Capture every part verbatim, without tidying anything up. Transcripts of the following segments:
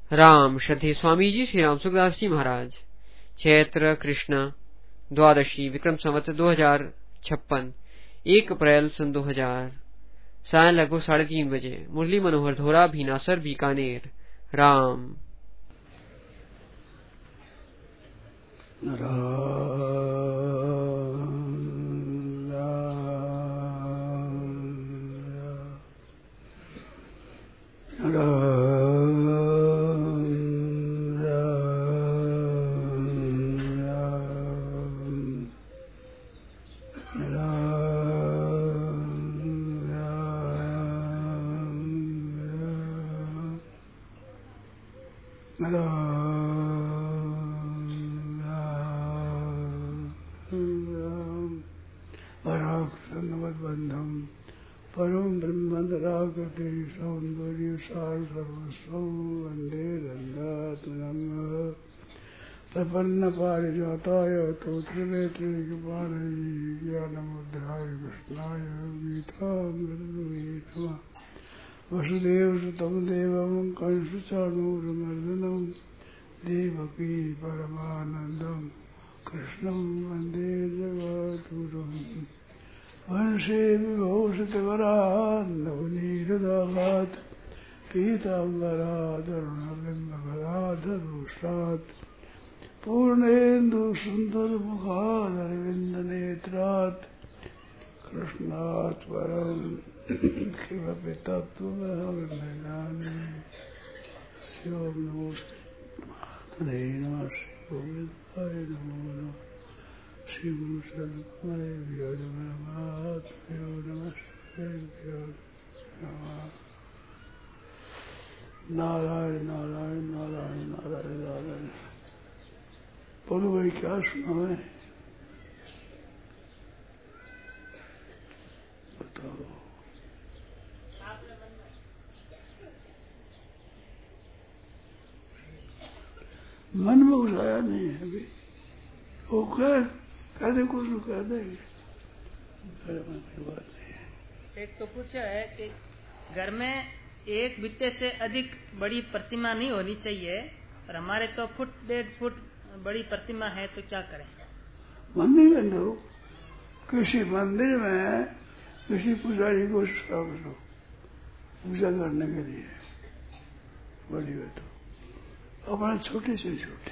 राम श्रद्धेय स्वामी जी श्री राम सुखदास जी महाराज। चैत्र कृष्ण द्वादशी विक्रम संवत दो हजार छप्पन एक अप्रैल सन दो हजार साय लगभग साढ़े तीन बजे। मुरली मनोहर धोरा भीनासर बीकानेर। राम बंधम परम ब्रह्मरागते सौंदर्य सार सर्वस्व वंदे रंगात्मनम प्रपन्न पारिजाताय तोत्रवेत्रपाणये ज्ञानमुद्राय कृष्णाय गीतामृतये नमः। वसुदेवसुतं देवं कंसचाणूरमर्दनं देवकी परमानन्दं कृष्णं वन्दे जगद्गुरुम्। वंशे विभूषितवरान्नवनीरदाघात् पीताम्बराधरुणबिम्बफलाधरुष्टात् पूर्णेन्दुसुन्दरमुखादरविन्दनेत्रात् कृष्णात् परं किमपि तत्त्वमहं न जाने। ओं नमो श्रीमात्रे नमः। श्री गोविन्दाय नमो नमः। श्री गुरु सद्गुरुदेवो नमः। नारायण नारायण नारायण नारायण नारायण। बोलो भाई क्या सुनाए बताओ। मन में घुसाया नहीं है अभी। वो कह कहते कुछ तो कह देंगे। बात नहीं है। एक तो पूछा है कि घर में एक बित्ते से अधिक बड़ी प्रतिमा नहीं होनी चाहिए और हमारे तो फुट डेढ़ फुट बड़ी प्रतिमा है तो क्या करें। मंदिर में दो, किसी मंदिर में किसी पुजारी को करो पूजा करने के लिए बड़ी है तो अपना छोटे से छोटे।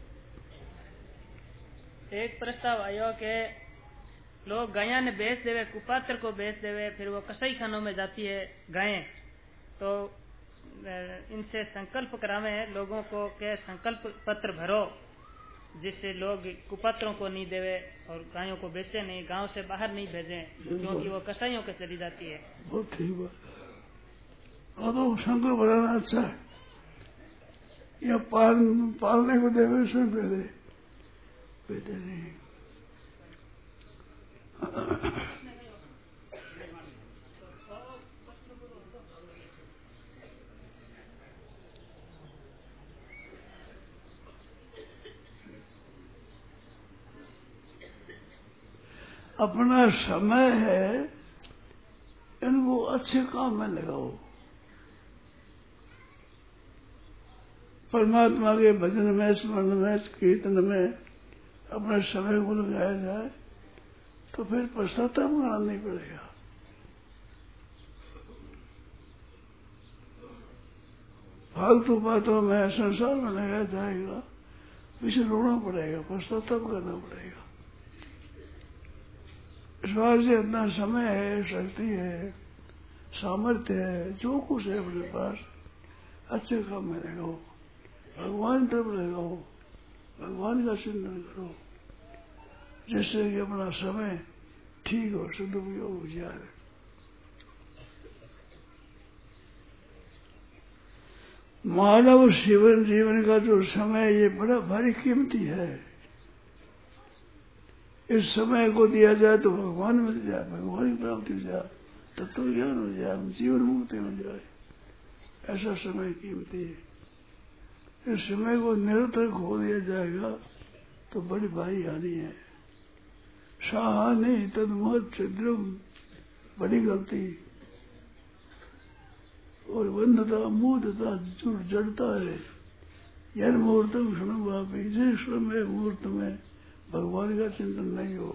एक प्रस्ताव आयो कि लोग गायें ने बेच देवे, कुपात्र को बेच देवे, फिर वो कसाई खानों में जाती है गायें, तो इनसे संकल्प करावे लोगों को के संकल्प पत्र भरो जिससे लोग कुपात्रों को नहीं देवे और गायों को बेचे नहीं, गांव से बाहर नहीं भेजें क्योंकि वो कसाईयों के चली जाती है। बहुत ठीक बात है। तो संकल्प बनाना अच्छा है। या पाल पालने को देवे उसमें पहले बेटे नहीं। अपना समय है इनको अच्छे काम में लगाओ। परमात्मा के भजन में, स्मरण में, कीर्तन में अपने समय को लगाया जाए तो फिर पश्चाताप करना नहीं पड़ेगा। फालतू बातों में संसार में लगाया जाएगा, पीछे रोना पड़ेगा, पश्चाताप करना पड़ेगा। इस बार से इतना समय है, शक्ति है, सामर्थ्य है, जो कुछ है अपने पास अच्छे काम में लगाओ, भगवान तरफ लगाओ, भगवान का चिंतन करो जिससे कि अपना समय ठीक हो, सदुपयोग हो जाए। मानव जीवन जीवन का जो समय ये बड़ा भारी कीमती है। इस समय को दिया जाए तो भगवान मिल जाए, भगवान की प्राप्ति हो जाए, तत्व ज्ञान हो जाए, जीवन मुक्ति हो जाए। ऐसा समय कीमती है। इस समय को निरंतर खो दिया जाएगा तो बड़ी भारी हानि है। साहानि तदमोह छिद्रम, बड़ी गलती। और बंधता मूर्तता जुड़ जड़ता है। यह मुहूर्तम क्षण वापी, जिस क्षण में मुहूर्त में भगवान का चिंतन नहीं हो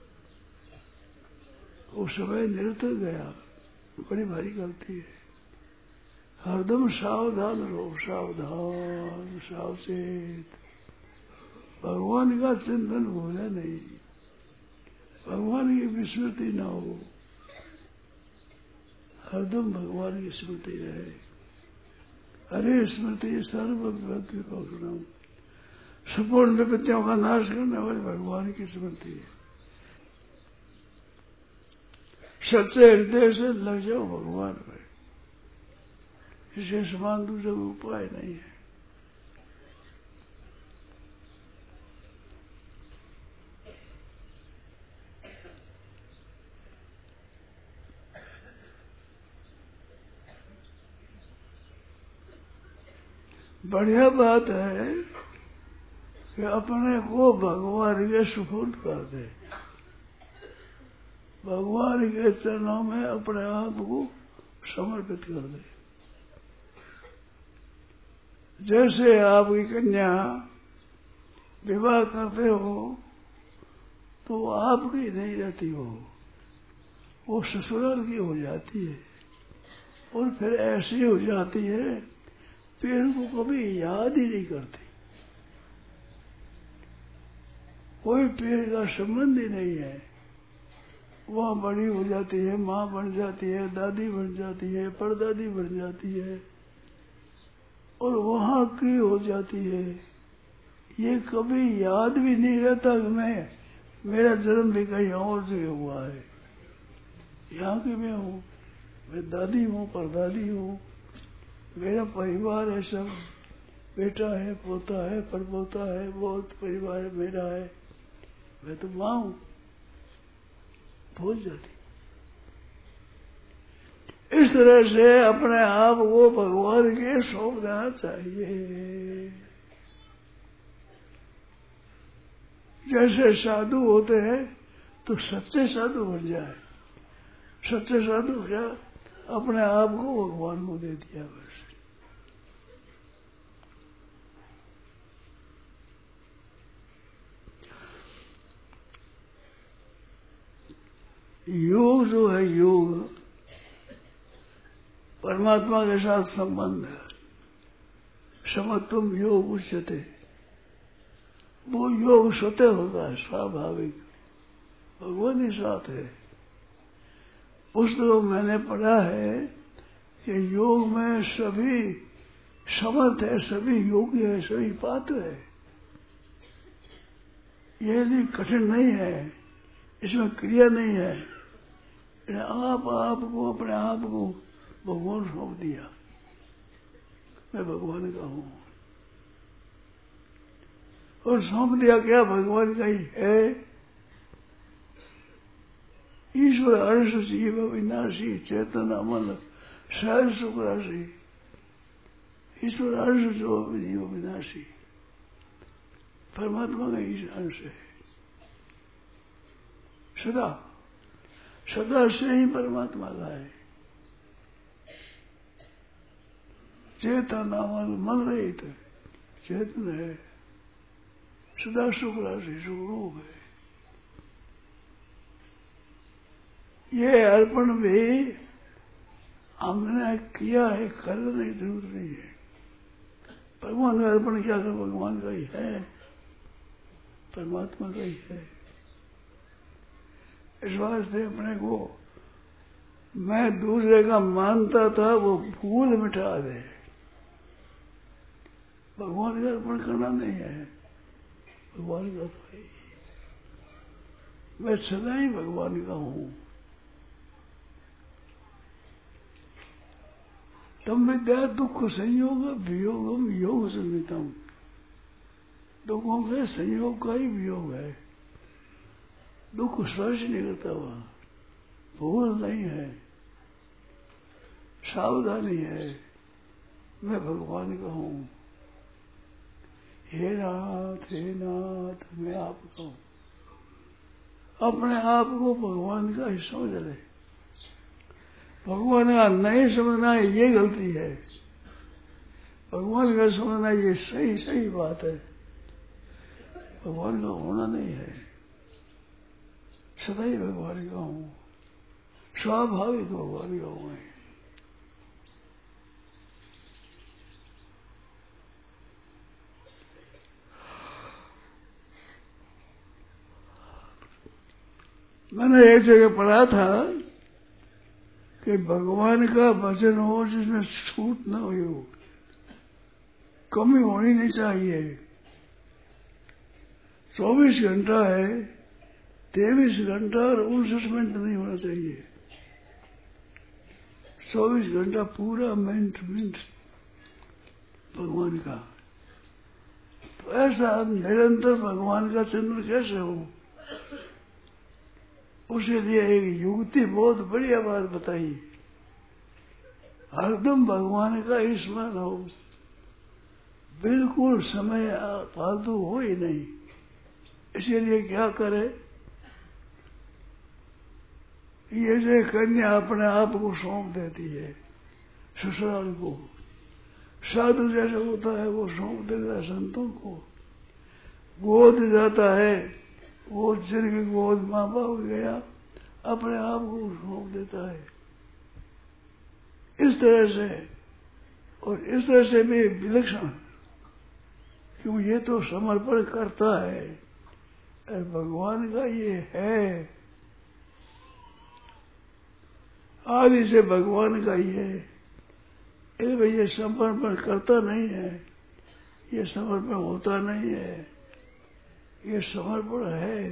वो समय निरंतर गया, बड़ी भारी गलती है। हरदम सावधान रहो, सावधान सावचेत, भगवान का चिंतन भूले नहीं, भगवान की विस्मृति न हो, हरदम भगवान की स्मृति रहे। अरे स्मृति सर्वव्यापी पकड़म, संपूर्ण विपत्तियों का नाश करने वाले भगवान की स्मृति है। सच्चे हृदय से लग जाओ भगवान में, इसे समान दूसरा उपाय नहीं है। बढ़िया बात है कि अपने को भगवान के सुपुर्द कर दे, भगवान के चरणों में अपने आप को समर्पित कर दे। जैसे आपकी कन्या विवाह करते हो तो आपकी नहीं रहती हो, वो ससुराल की हो जाती है, और फिर ऐसी हो जाती है फिर उनको कभी याद ही नहीं करती, कोई पेड़ का संबंध ही नहीं है। वहाँ बड़ी हो जाती है, माँ बन जाती है, दादी बन जाती है, परदादी बन जाती है, और वहाँ की हो जाती है। ये कभी याद भी नहीं रहता कि मैं मेरा जन्म भी कहीं और से हुआ है, यहाँ की मैं हूँ, मैं दादी हूँ, परदादी हूँ, मेरा परिवार है, सब बेटा है, पोता है, परपोता है, बहुत परिवार मेरा है, मैं तो माँ हूँ, भूल जाती। इस तरह से अपने आप को भगवान के सौंप देना चाहिए। जैसे साधु होते हैं तो सच्चे साधु बन जाए। सच्चे साधु क्या, अपने आप को भगवान को दे दिया बस। योग जो है, योग परमात्मा के साथ संबंध है, समत्वम योग उच्यते, वो योग स्वतः होता है, स्वाभाविक, भगवान ही साथ है। पुस्तकों में मैंने पढ़ा है कि योग में सभी समर्थ है, सभी योग्य है, सभी पात्र है। ये भी कठिन नहीं है, इसमें क्रिया नहीं है, आप आपको अपने आप को भगवान सौंप दिया, मैं भगवान का हूँ, और सौंप दिया क्या, भगवान का ही है। ईश्वर हर्ष जीव विनाशी चेतन अमल सहज सुख राशि, ईश्वर हर्ष जो जीव विनाशी, परमात्मा का ही अंश है। सदा सदा से ही परमात्मा का है। चेतन अमल मन रहित चेतन है, सदा सुख राशि, सुख रूप है। ये अर्पण भी हमने किया है, करने की जरूरत नहीं है। भगवान का अर्पण किया कर, भगवान का ही है, परमात्मा का ही है। इस वास्ते अपने को मैं दूसरे का मानता था वो भूल मिटा दे, भगवान का अर्पण करना नहीं है, भगवान का तो है। मैं सदा ही भगवान का हूँ। तम विद्या दुख संयोग वियोगम योग संहितम, दुखों के संयोग का ही वियोग है, दुख स्पर्श नहीं करता, वहां भूल नहीं है, सावधानी है, मैं भगवान का हूँ। हे नाथ हे नाथ मैं आपका हूँ, अपने आप को भगवान का ही समझ ले। भगवान का नहीं समझना ये गलती है, भगवान का समझना ये सही सही बात है। भगवान का होना नहीं है, सदा ही भगवान का हूँ, स्वाभाविक भगवान का हूँ। मैंने एक जगह पढ़ा था कि भगवान का भजन हो जिसमें छूट न हो, कमी होनी नहीं चाहिए। चौबीस घंटा है, तेईस घंटा और उनसठ मिनट नहीं होना चाहिए। चौबीस घंटा पूरा मिनट मिनट भगवान का। तो ऐसा निरंतर भगवान का चिंतन कैसे हो, उसके लिए एक युक्ति बहुत बढ़िया बात बताई। हरदम भगवान का स्मरण हो, बिल्कुल समय फालतू हो ही नहीं। इसीलिए क्या करे, ये जो कन्या अपने आप को सौंप देती है ससुराल को, साधु जैसे होता है वो सौंप देता है संतों को। गोद जाता है, वो जिनकी गोद माँ बाप गया अपने आप को सौंप देता है। इस तरह से, और इस तरह से भी विलक्षण, क्यों ये तो समर्पण करता है, भगवान का ये है, आदि से भगवान का ये है। ये समर्पण करता नहीं है, ये समर्पण होता नहीं है, ये समर्पण है।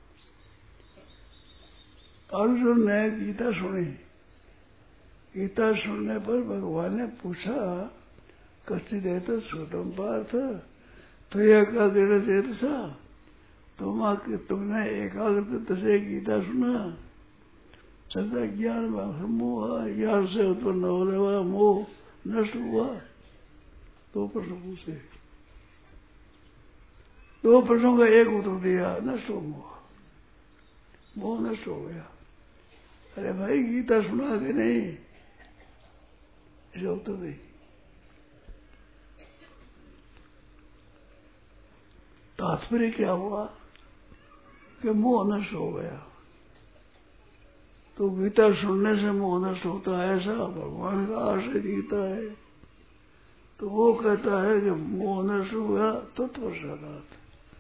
अर्जुन ने गीता सुनी, गीता सुनने पर भगवान ने पूछा, कच्चिदेत श्रुतम पार्थ तो एकाग्र देत सा, तुम तुमने एकाग्रता से गीता सुना, चलता ज्ञान मोह, ज्ञान से उत्पन्न होने वाला मोह नष्ट हुआ। दो प्रश्न पूछे, दो प्रश्नों का एक उत्तर दिया, नष्ट हो मोह, मोह नष्ट हो गया। अरे भाई गीता सुना कि नहीं, इसे उत्तर नहीं। तात्पर्य क्या हुआ कि मोह नष्ट हो गया। तो गीता सुनने से मोह नष्ट होता है, ऐसा भगवान का आशय गीता है। तो वो कहता है कि मोह नष्ट हुआ तो प्रसादात,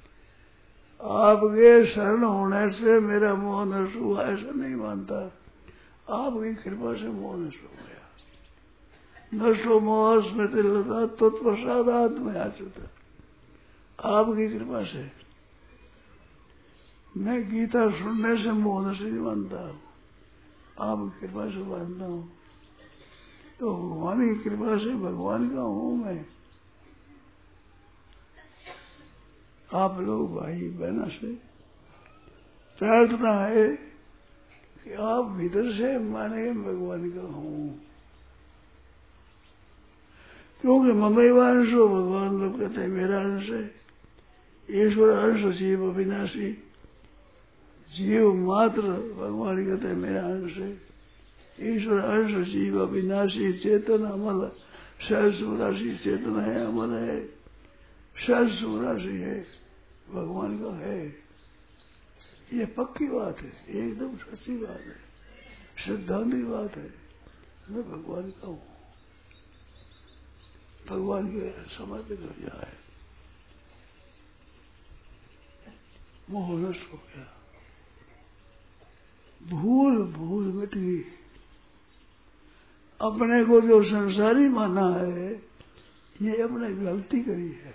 आपके शरण होने से मेरा मोह नष्ट हुआ ऐसा नहीं मानता, आपकी कृपा से मोह नष्ट हो गया। नष्टो मोह स्मृति लता तत्प्रसादात में आचता, आपकी कृपा से। मैं गीता सुनने से मोह नष्ट नहीं मानता, आपकी कृपा से मानता हूँ। तो भगवान की कृपा से भगवान का हूँ मैं। आप लोग भाई बहना से प्रार्थना है कि आप भीतर से माने भगवान का हूँ, क्योंकि ममैवांशो, भगवान लोग कहते हैं मेरा अंश है। ईश्वर अंश जीव अविनाशी, जीव मात्र भगवान कहते हैं मेरा अंश है। ईश्वर अंश जीव अविनाशी, चेतन अमल, सहस्र राशि चेतन है, अमल है, सहस्र राशि है, भगवान का है। ये पक्की बात है, एकदम सच्ची बात है, सिद्धांतिक बात है। मैं भगवान का हूँ, भगवान के समर्पित हो जाए, मोह नष्ट हो गया, भूल भूल मिट गई। अपने को जो संसारी माना है, ये अपने गलती करी है।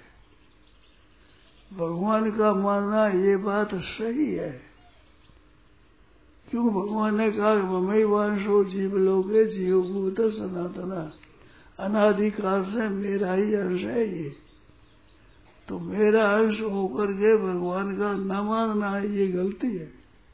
भगवान का मानना ये बात सही है, क्यों भगवान ने कहा ममई वांशो जीव लोके जीव भूत सनातना, अनादिकाल से मेरा ही अंश है ये। तो मेरा अंश होकर के भगवान का न मानना है, ये गलती है।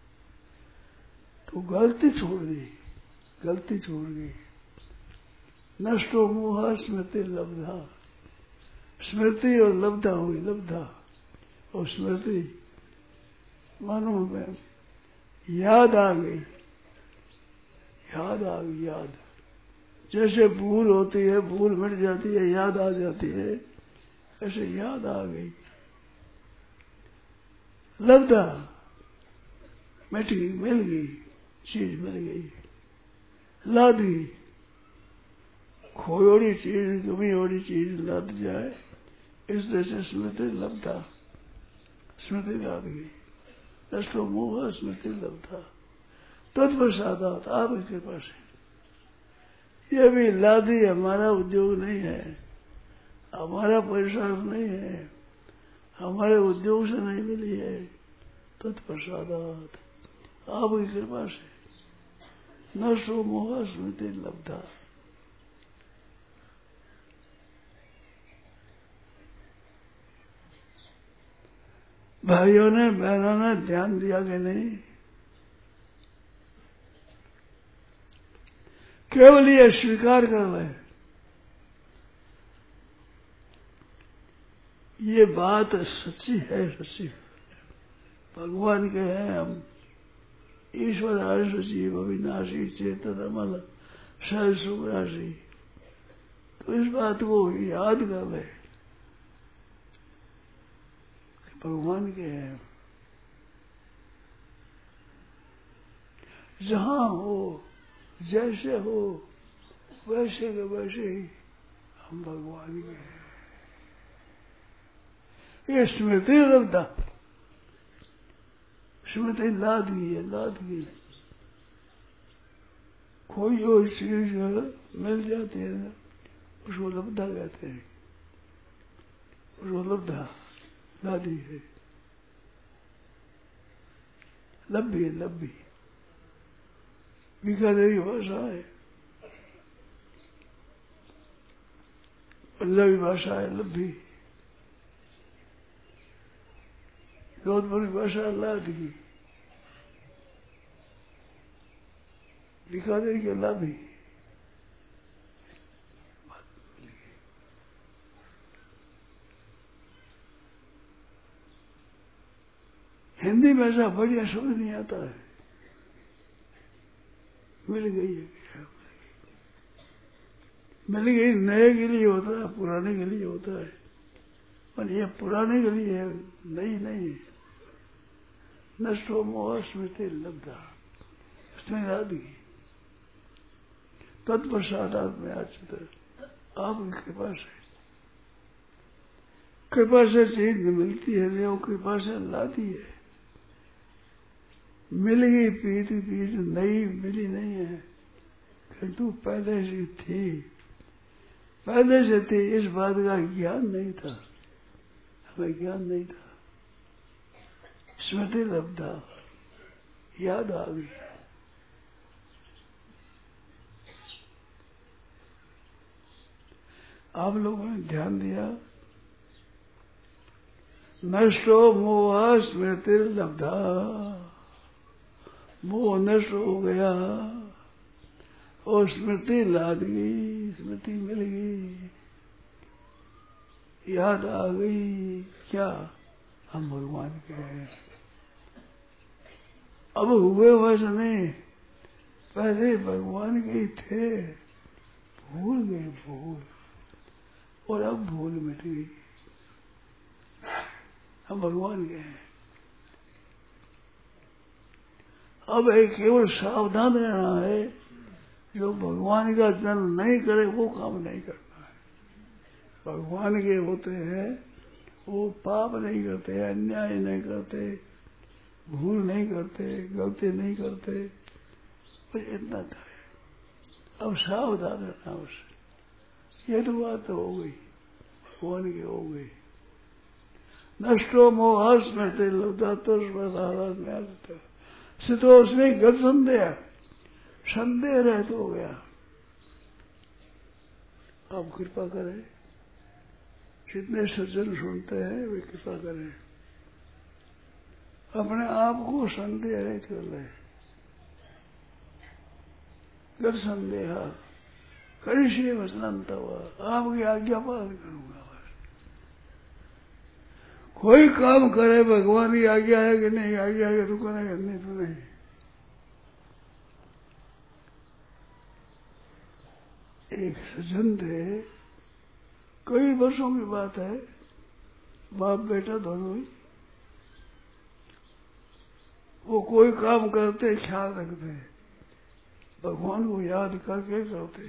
तो गलती छोड़ दी, गलती छोड़ गई। नष्टो मोह स्मृति लब्धा, स्मृति और लब्धा हुई, लब्धा और स्मृति मानो में याद आ गई, याद आ गई, याद। जैसे भूल होती है, भूल मिट जाती है, याद आ जाती है, ऐसे याद आ गई। लब्धा, मिट गई, मिल गई, चीज मिल गई। लादी, खोयोड़ी चीज, कमी होड़ी चीज लाद जाए, इस तरह से स्मृति लब्धा, स्मृति लाद गई। नष्टो मोह स्मृति लब्धा तत्प्रसादात, आपकी कृपा से। ये भी लादी हमारा उद्योग नहीं है, हमारा पुरुषार्थ नहीं है, हमारे उद्योग से नहीं मिली है। तत्प्रसादात, आपकी कृपा से। नष्टो मोह स्मृति लब्धा। भाइयों ने, बहनों ने ध्यान दिया कि नहीं? केवल ये स्वीकार कर ले, ये बात सच्ची है, सच्ची भगवान के हैं हम। ईश्वर हर्ष जीव अविनाशी चेतन अमल सहज सुख राशि। तो इस बात को याद कर ले, भगवान के हैं। जहां हो, जैसे हो, वैसे के वैसे ही हम भगवान के हैं। ये स्मृति लब्धा, स्मृति लाद गई है, लाद गई। कोई और चीज मिल जाती है ना, उसको लब्धा कहते हैं, उसको लब्धा लादी है। लब्बी है, लब्बी बीकानेरी भाषा है, पंजाबी भाषा है लब्बी, जोधपुरी भाषा लादी, बीकानेर के लादी। हिंदी में ऐसा बढ़िया शब्द नहीं आता है, मिल गई है, मिल गई। नए के लिए होता है, पुराने के लिए होता है, पर ये पुराने के लिए है, नई नहीं है। नष्टो मोह स्मृति लब्धा, उसने याद की। तत्प्रसादात में आचित, आपकी कृपा से। कृपा से चीज मिलती है, वो कृपा से लाती है। मिल गई पीत पीत, नई मिली नहीं है, किंतु पहले से थी, पहले से थी। इस बात का ज्ञान नहीं था, हमें ज्ञान नहीं था। स्मृति लब्धा, याद आ गई। आप लोगों ने ध्यान दिया। नष्टो मोह स्मृति लब्धा, मोह नष्ट हो गया और स्मृति लाद गई, स्मृति मिल गई, याद आ गई। क्या? हम भगवान के हैं। अब हुए वैसे नहीं, पहले भगवान के ही थे, भूल गए भूल, और अब भूल मिट गई। हम भगवान के हैं। अब एक केवल सावधान रहना है, जो भगवान का जन्म नहीं करे वो काम नहीं करना है। भगवान के होते हैं, वो पाप नहीं करते, अन्याय नहीं करते, भूल नहीं करते, गलती नहीं करते, बस इतना था। अब सावधान रहना उससे। ये तो बात हो गई, भगवान की हो गई। नष्टो मोह स्मृति लब्धा तो में आ जाता है। तो उसने गत संदेह, संदेह रहित हो गया। आप कृपा करें, जितने सज्जन सुनते हैं वे कृपा करें, अपने आप को संदेह रहित कर ले। गत संदेह करिष्ये वचनंत हुआ, आपकी आज्ञा पालन करूंगा। कोई काम करे, भगवान की आज्ञा है कि नहीं, आज्ञा है तो करेगा, नहीं तो नहीं। एक सज्जन थे, कई वर्षों की बात है, बाप बेटा दोनों ही, वो कोई काम करते ख्याल रखते, भगवान को याद करके करते।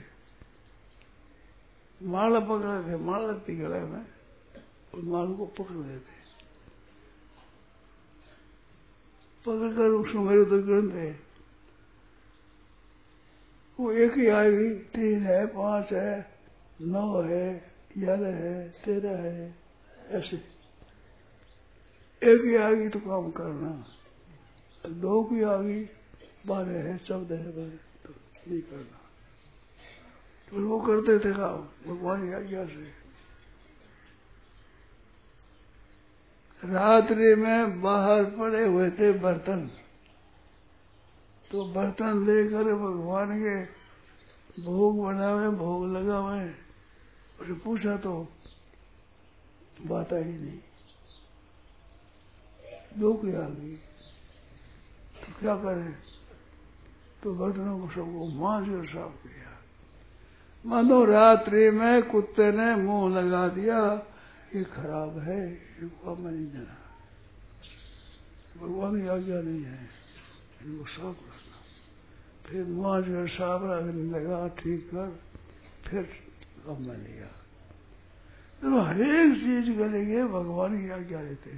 माला पकड़े थे, माला लगती गले में, और माला को पकड़ देते, पकड़कर उसको मेरे तो गिनते। वो एक ही आएगी, तीन है, पांच है, नौ है, ग्यारह है, तेरह है, ऐसे एक ही आएगी तो काम करना, दो की आएगी, बारह है, चौदह है, बारह तो नहीं करना। तो वो करते थे काम भगवान की आज्ञा से। रात्रि में बाहर पड़े हुए थे बर्तन, तो बर्तन लेकर भगवान के भोग बनावे, भोग लगावे। उसे पूछा तो बात आई नहीं, दो की आ गई, तो क्या करें? तो बर्तनों को सबको मांझ कर साफ किया। मानो रात्रि में कुत्ते ने मुंह लगा दिया, ये खराब है, इनको मैं नहीं देना, भगवान की आज्ञा नहीं है, इनको साफ करना। फिर मांझ कर साफ रखने लगा, ठीक कर, फिर काम में लिया। तो हर एक चीज करेंगे भगवान की आज्ञा देते।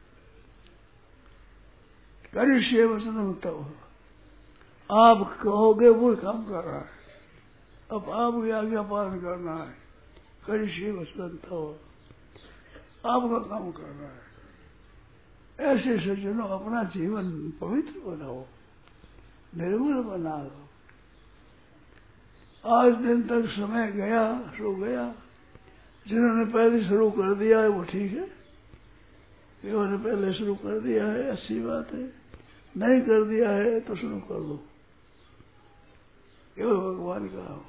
करिष्ये वचनं तव, आप कहोगे वो काम कर रहा है, अब आपकी आज्ञा पालन करना है। करिष्ये वचनं तव, आपका काम कर रहा है। ऐसे सज्जनों अपना जीवन पवित्र बनाओ, निर्मल बना लो। आज दिन तक समय गया सो गया, जिन्होंने पहले शुरू कर दिया है वो ठीक है, जिन्होंने पहले शुरू कर दिया है अच्छी बात है, नहीं कर दिया है तो शुरू कर दो, केवल भगवान का हो।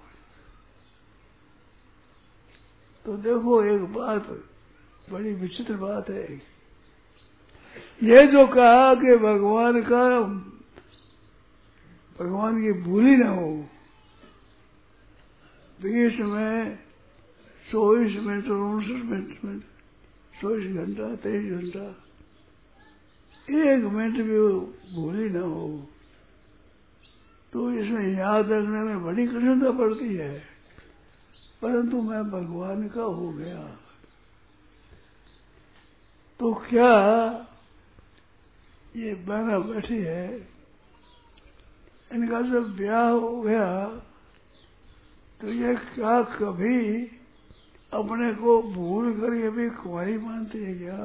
तो देखो एक बात बड़ी विचित्र बात है, ये जो कहा कि भगवान का भगवान की भूली न हो, बीच में चौबीस मिनट और उनसठ मिनट में चौबीस घंटा तेईस घंटा एक मिनट भी भूली न हो, तो इसमें याद रखने में बड़ी कठिनता पड़ती है। परंतु मैं भगवान का हो गया तो क्या ये बहना बैठी है, इनका जब ब्याह हो गया तो ये क्या कभी अपने को भूल कर ये भी कुंवारी मानती है क्या?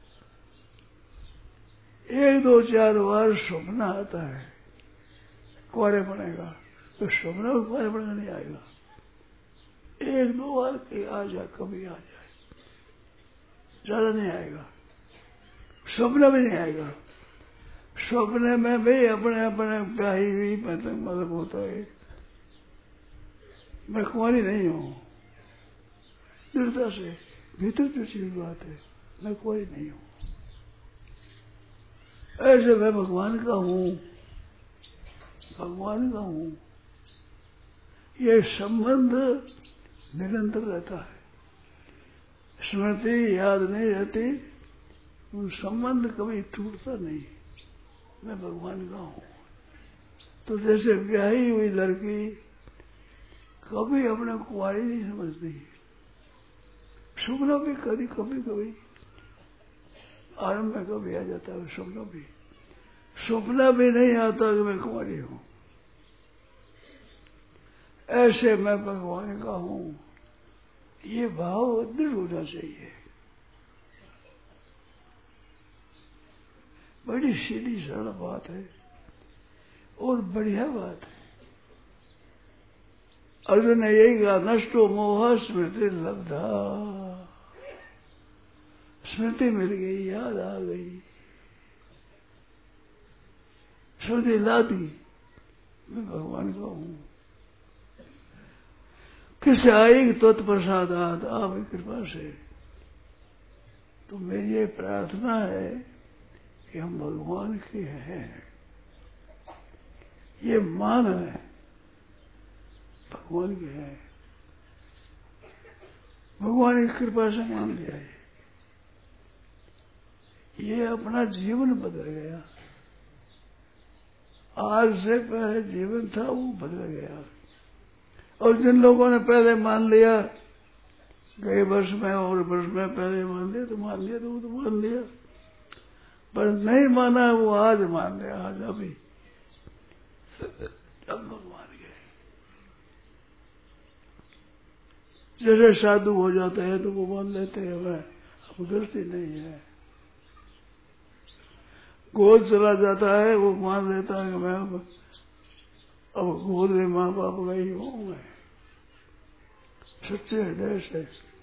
एक दो चार बार सपना आता है कुंवारे बनेगा, तो सपना में कुंवारे बनेगा नहीं आएगा। एक दो बार कहीं आ जाए, कभी आ जाए, ज्यादा नहीं आएगा, सपना भी नहीं आएगा। सपने में भी अपने अपने प्याही हुई मतलब मतलब होता है, मैं कुंवारी नहीं हूं, दृढ़ता से भीतर पिछली बात है, मैं कुंवारी नहीं हूं। ऐसे मैं भगवान का हूं, भगवान का हूं, ये संबंध निरंतर रहता है। स्मृति याद नहीं रहती, उन संबंध कभी टूटता नहीं, मैं भगवान का हूं। तो जैसे ब्याही हुई लड़की कभी अपने कुंवारी नहीं समझती, सपना भी कभी कभी कभी आरंभ में कभी आ जाता है, सपना भी सपना भी नहीं आता कि मैं कुंवारी हूं। ऐसे मैं भगवान का हूं, ये भाव दृढ़ होना चाहिए। बड़ी सीधी सरल बात है और बढ़िया बात है। अर्जुन ने यही कहा, नष्टो मोह स्मृति लब्धा, स्मृति मिल गई, याद आ गई, स्मृति ला दी, मैं भगवान का हूं। किस आई तत्प्रसादात, आपकी कृपा से। तो मेरी ये प्रार्थना है कि हम भगवान के हैं, ये मान है भगवान के हैं, भगवान की कृपा से मान लिया है, ये अपना जीवन बदल गया। आज से पहले जीवन था वो बदल गया। और जिन लोगों ने पहले मान लिया, गए वर्ष में और वर्ष में पहले मान लिया तो मान लिया तो वो तो मान लिया, पर नहीं माना वो आज मान लिया, आज अभी अब भगवान गए। जैसे साधु हो जाते हैं तो वो मान लेते हैं वह अब गलती नहीं है। गोद चला जाता है वो मान लेता है कि मैं अब अब गोद में माँ बाप गई हूँ, मैं सच्चे हृदय से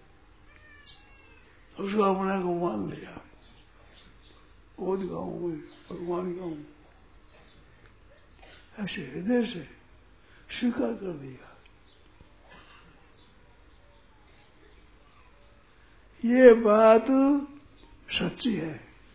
उसको अपने को मान लिया, गोद गाऊं मैं भगवान गाऊं, ऐसे हृदय से स्वीकार कर दिया। ये बात सच्ची है,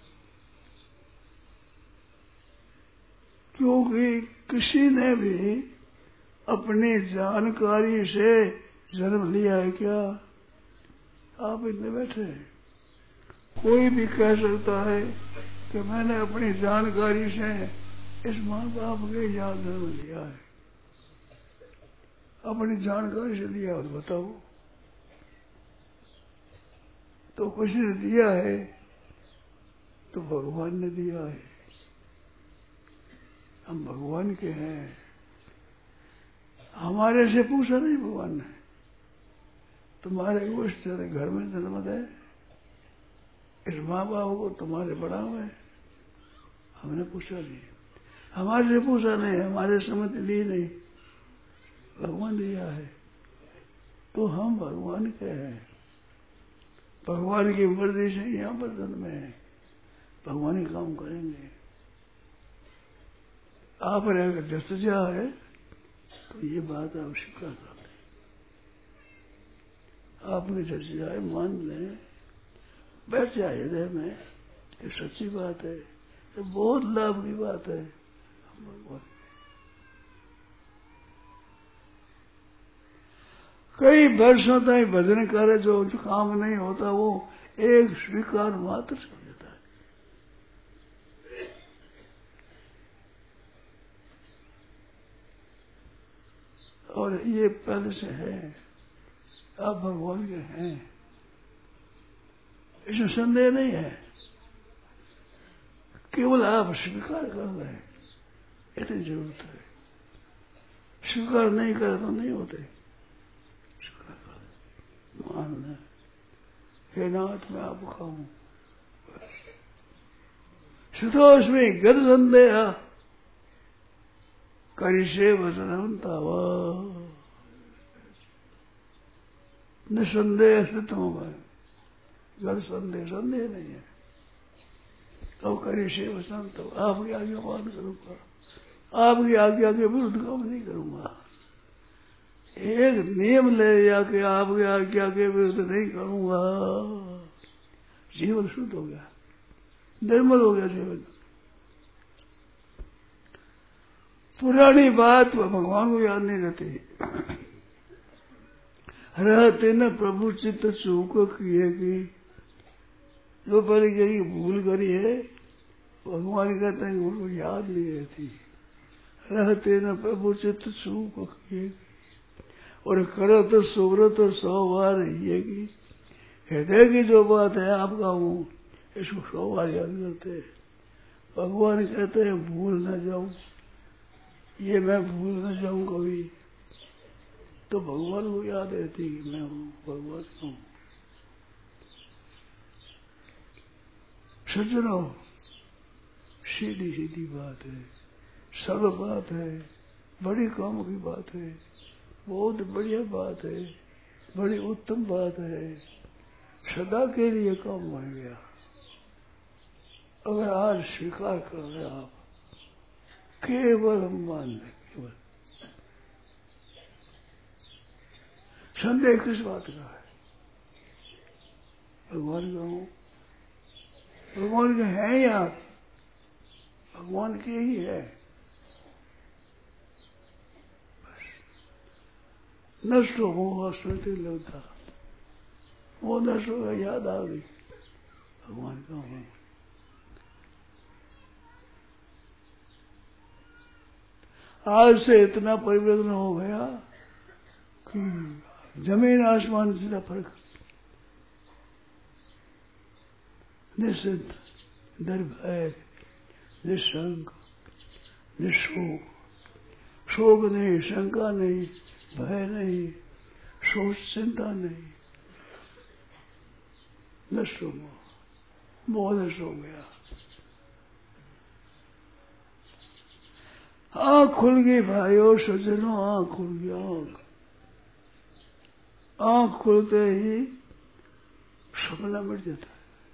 क्योंकि किसी ने भी अपनी जानकारी से जन्म लिया है क्या? आप इतने बैठे हैं, कोई भी कह सकता है कि मैंने अपनी जानकारी से इस माँ बाप के यहाँ जन्म लिया है, अपनी जानकारी से लिया और बताओ? तो किसी ने दिया है तो भगवान ने दिया है, हम भगवान के हैं। हमारे से पूछा नहीं भगवान ने, तुम्हारे को इस तरह घर में जन्म दे, इस माँ बाप को तुम्हारे बड़ा हुए, हमने पूछा नहीं, हमारे से पूछा नहीं, हमारे सम्मति ली नहीं, भगवान दिया है तो हम भगवान के हैं। भगवान की मर्जी से यहाँ पर जन्म है, भगवान ही काम करेंगे। आप अगर जस जा है तो ये बात आप स्वीकार कर लें, आपने जस जाए मान लें, बैठ जाए हृदय में, ये सच्ची बात है, ये बहुत लाभ की बात है। भगवान कई वर्षों तक भजन करे, जो काम नहीं होता वो एक स्वीकार मात्र समझता है। और ये पहले से है, आप भगवान के हैं, इसमें संदेह नहीं है, केवल आप स्वीकार कर रहे हैं, इतनी जरूरत है। स्वीकार नहीं करे तो नहीं होते, स्वीकार कर मान लें, हे नाथ मैं आप खाऊं, सुतोष में गद संदेह करिष्ये वचनवंता वा, निसंदेह स्थितों में गद संदेह संदेह नहीं है, तो करिष्ये वचनवंता, आपकी आज्ञा पालन करूंगा, आपकी आज्ञा के विरुद्ध काम नहीं करूंगा। एक नियम ले जाके आपकी आज्ञा के विरुद्ध नहीं करूंगा, जीवन शुद्ध हो गया, निर्मल हो गया जीवन। पुरानी बात भगवान को याद नहीं रहती, रहते न प्रभु चित्त चूक किए की, जो पहले यही भूल करी है भगवान कहते हैं उनको याद नहीं रहती। रहते न प्रभु चित्त चूक किए, और करत सुव्रत सौ बार ये की, हृदय की जो बात है आपका वो इसको सौ बार याद करते हैं। भगवान कहते हैं भूल न जाऊं, ये मैं भूल न जाऊं कभी, तो भगवान को याद रहती कि मैं हूं, भगवान हूं। सज्जनों, सीधी सीधी बात है, सरल बात है, बड़ी काम की बात है, बहुत बढ़िया बात है, बड़ी उत्तम बात है, सदा के लिए काम बन गया। अगर आज स्वीकार कर रहे आप, केवल हम मान लें, केवल संदेह किस बात का है? भगवान का हूं, भगवान के हैं या भगवान के ही है, नष्ट होगा स्मृति लौटा, वो नष्ट हो गया, याद आ गई भगवान का हूँ। आज से इतना परिवर्तन हो गया कि जमीन आसमान से फर्क। निश्चित, निर्भय, निशंक, निशोक, शोक नहीं, शंका नहीं, भय नहीं, सोच चिंता नहीं, नष्ट हो गया, बहुत नष्ट हो गया। आँख खुल गई भाइयों सज्जनों, आँख खुल गई। आँख आँख खुलते ही सपना मिट जाता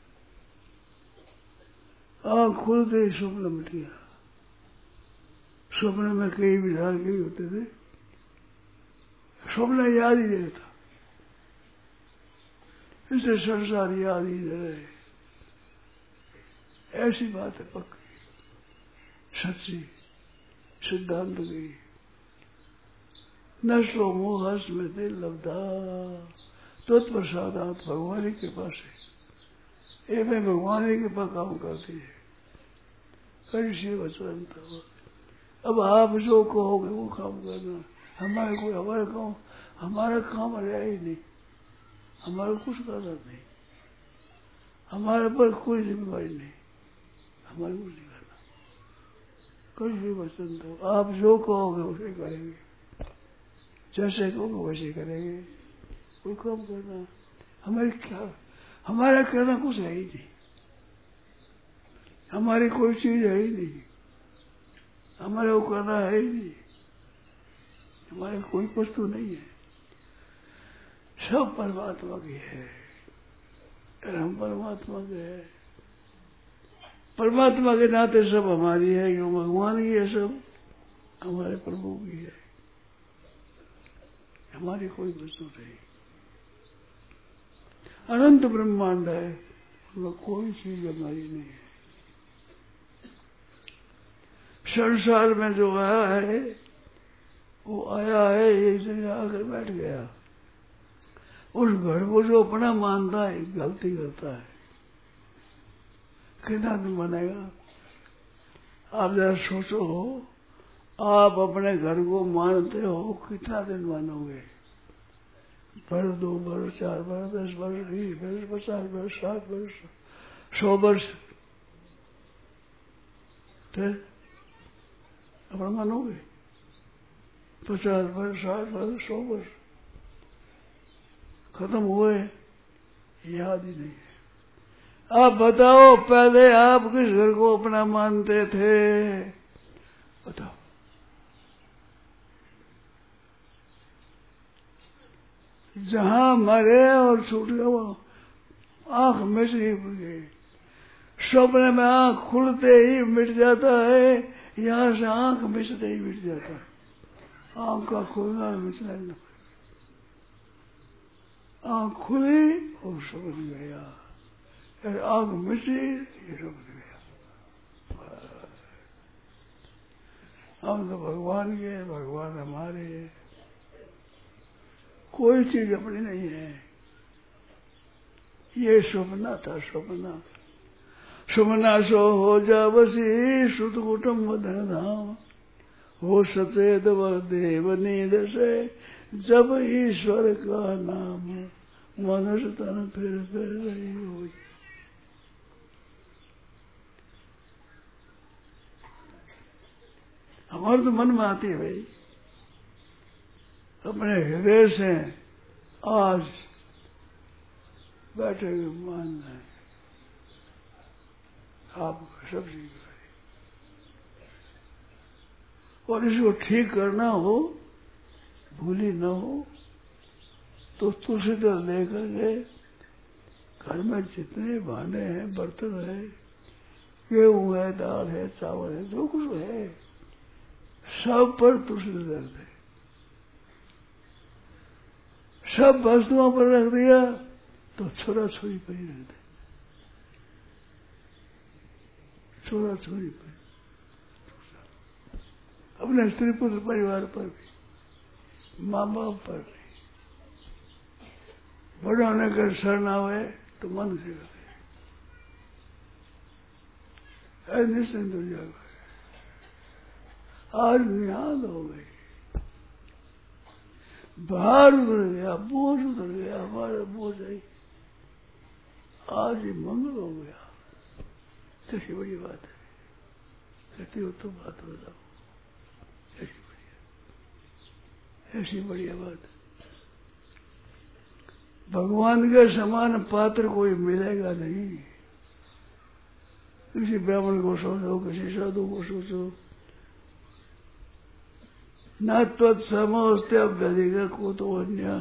है। आँख खुलते ही सपना मिट गया। सपने में कई विचार कई होते थे, सपना याद ही नहीं रहता। इसे संसार याद ही नहीं रहे। ऐसी बात है पक्की, सच्ची, सिद्धांत की। नष्टो मोहस में दिल लब्धा तत्प्रसादात भगवान ही कृपा से। ये मैं भगवान ही कृपा काम करती है। कैसे वचन था। अब आप जो कहोगे वो काम करना। हमारे कोई हमारा काम हमारा काम रहा ही नहीं। हमारा कुछ करना नहीं। हमारे पर कोई जिम्मेवारी नहीं। हमारे कुछ नहीं करना। कैसे वचन दो। आप जो कहोगे उसे करेंगे। जैसे कहोगे वैसे करेंगे। कोई काम करना हमारी क्या हमारा करना कुछ है ही नहीं। हमारी कोई चीज है ही नहीं। हमारे वो करना है ही नहीं। हमारे कोई वस्तु नहीं है। सब परमात्मा की है। और हम परमात्मा के हैं। परमात्मा के नाते सब हमारी है। क्यों भगवान की है, सब हमारे प्रभु की है। हमारी कोई वस्तु नहीं। अनंत ब्रह्मांड है, उनमें कोई चीज हमारी नहीं है। संसार में जो आया है वो आया है, एक जगह आकर बैठ गया। उस घर को जो अपना मानता है गलती करता है। कितना दिन बनेगा? आप जरा सोचो, आप अपने घर को मानते हो, कितना दिन मानोगे? वर्ष, दो वर्ष, चार वर्ष, दस वर्ष, बीस वर्ष, पचास वर्ष, साठ वर्ष, सौ वर्ष फिर अपना मानोगे? पचास वर्ष, साठ वर्ष, सौ वर्ष खत्म हुए, याद ही नहीं है। आप बताओ, पहले आप किस घर को अपना मानते थे? बताओ। जहां मरे और छूट गया वो आंख मिट ही गई। सपने में आंख खुलते ही मिट जाता है। यहां से आंख मिटते ही मिट जाता है। आंख का खुलना मिटना नहीं। आंख खुली और समझ गया, आंख मिटी ये समझ गया। हम तो भगवान के, भगवान हमारे। कोई चीज अपनी नहीं है। ये सपना था, सपना। सपना सो हो जा बसी सुत कुटुम्ब धन धाम। हो सचेत व देव नींद से जब ईश्वर का नाम मनुष्य तन फिर फिर रही हो। हमारे तो मन में आती है भाई, अपने हृदय से आज बैठे हुए मान रहे आप सब चीज करें। और इसको ठीक करना हो, भूली न हो, तो तुलसी दल लेकर के घर में जितने भांडे हैं, बर्तन है, गेहूं है, दाल है, चावल है, जो कुछ है, सब पर तुलसी दल दे। सब वस्तुओं पर रख दिया तो छोरा छोरी पर ही रख दे। छोरा छोरी पर, अपने स्त्री पुत्र परिवार पर भी, माँ बाप पर भी, बड़ा होने का शरण आवे तो मन से करे निश्चिंत हो जाएगा। आज निहाल हो गई, बाहर उतर गया, बोझ उतर गया, हमारा बोझ है आज ही मंगल हो गया। कैसी बड़ी बात है, कहती हो तो बात बताओ, ऐसी बढ़िया, ऐसी बढ़िया बात। भगवान के समान पात्र कोई मिलेगा नहीं। किसी ब्राह्मण को सोचो, किसी साधु को सोचो, न तत्समोस्ते अभ्यधिक को तो अन्य,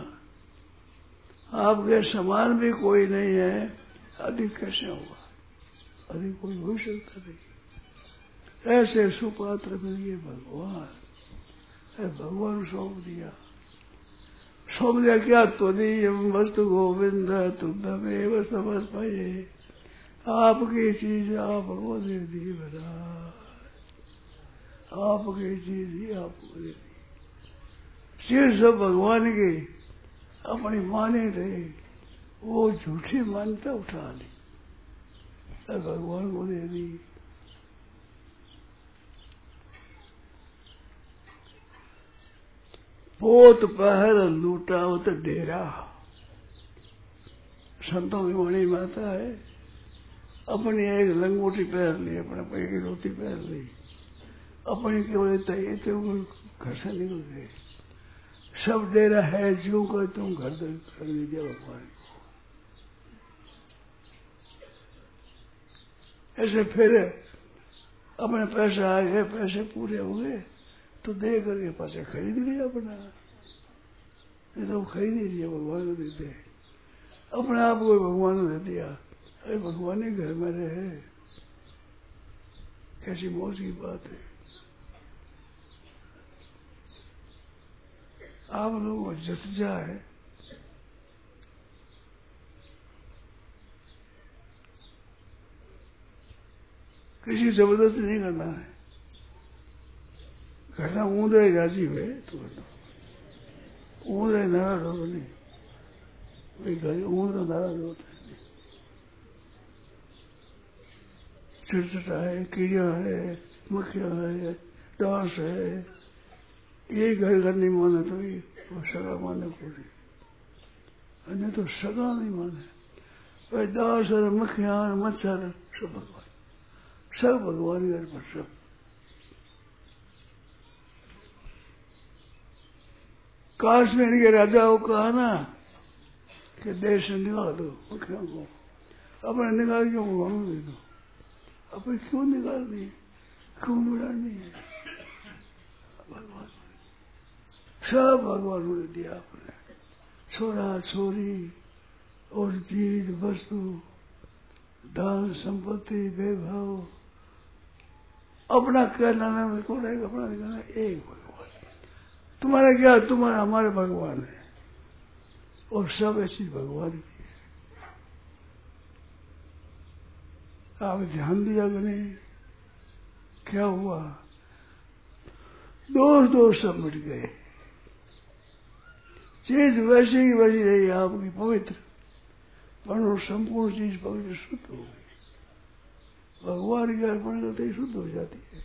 आपके समान भी कोई नहीं है, अधिक कैसे होगा, अधिक कोई हो सकता नहीं। ऐसे सुपात्र मिल गए भगवान, भगवान सौंप दिया, सौंप दिया क्या, त्वदीयम वस्तु गोविंद तुभ्यमेव समर्पये, आपकी चीज आपको दे दी बता, आपकी चीज ही आपको दे दी। चीज सब भगवान की अपनी माने थे, वो झूठी मान्यता उठा ली, भगवान को दे दी। पोत पहर लूटा वो तो डेरा, संतों की वाणी में आता है, अपनी एक लंगोटी पहन ली, अपने पैर की रोटी पहन ली, अपनी केवल तय थे घर से निकल गए। सब डेरा है जो को तुम घर कर दीजिए भगवान को। ऐसे फिर अपने पैसे आ गए, पैसे पूरे हो गए तो दे करके पैसे खरीद लिया अपना, नहीं तो खरीद ही लिया, भगवान को देते, अपने आप को भगवान को दे दिया। अरे भगवान ही घर में रहे, कैसी मौज की बात है। आप लोगों को जस जाए, किसी जबरदस्ती नहीं करना है, घटना ऊंधे राजी हुए तो ऊंधे नाराज हो नहीं, भाई घर ऊंध तो नाराज होता है, चिड़चिड़ा है, कीड़ा है, मक्खिया है, डांस है, ये घर घर नहीं माने तो ये वो सगा माने पूरी, अन्य तो सगा नहीं माने। भाई डांस और मक्खिया और मच्छर सब भगवान, सब भगवान घर पर सब। काश्मीर के राजा को कहा ना कि देश से निकाल दो मक्खियों को, अपने निकाल क्यों भगवान दे दो, अपने क्यों निकाल दी, क्यों उड़ानी है, भगवान सब भगवान ने दिया आपने, छोरा छोरी और चीज वस्तु, दान संपत्ति, वैभव, अपना कहना में कौन है, अपना कहना एक भगवान, तुम्हारा क्या, तुम्हारा हमारे भगवान है, और सब ऐसी भगवान की है। आप ध्यान दिया कि नहीं, क्या हुआ, दोष दोष सब मिट गए, चीज वैसी ही वैसी रही आपकी पवित्र, पर संपूर्ण चीज पवित्र शुद्ध हो गई, भगवान की अर्पण करते ही शुद्ध हो जाती है।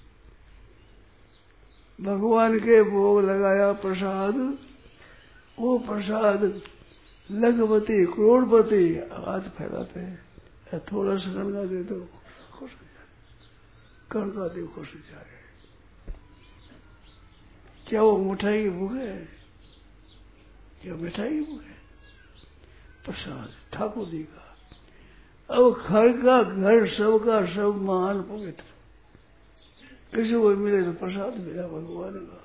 भगवान के भोग लगाया प्रसाद, वो प्रसाद लखपति करोड़पति हाथ फैलाते हैं, थोड़ा सा गंगा दे दो खुश हो जाए, कणका दे खुश हो जाए। क्या वो मिठाई की भूख है, क्या मिठाई की भूख है, प्रसाद ठाकुर जी का। अब घर का घर सबका सब महान पवित्र, किसी को मिले तो प्रसाद मिला भगवान का।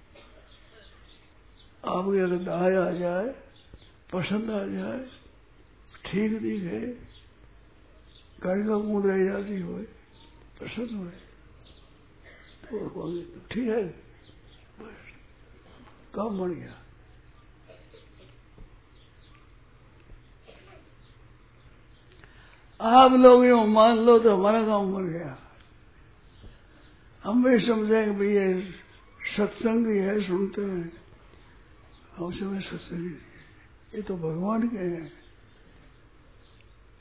आपके अगर दाय आ जाए, पसंद आ जाए, ठीक दिखे, घर का कूद रही जाती हो, पसंद हो तो ठीक है, बस काम बन गया। आप लोग यो मान लो तो हमारा काम बन गया। हम भी समझेंगे भाई ये सत्संग ही है, सुनते हैं, हम समझ सत्संग ये तो भगवान के हैं।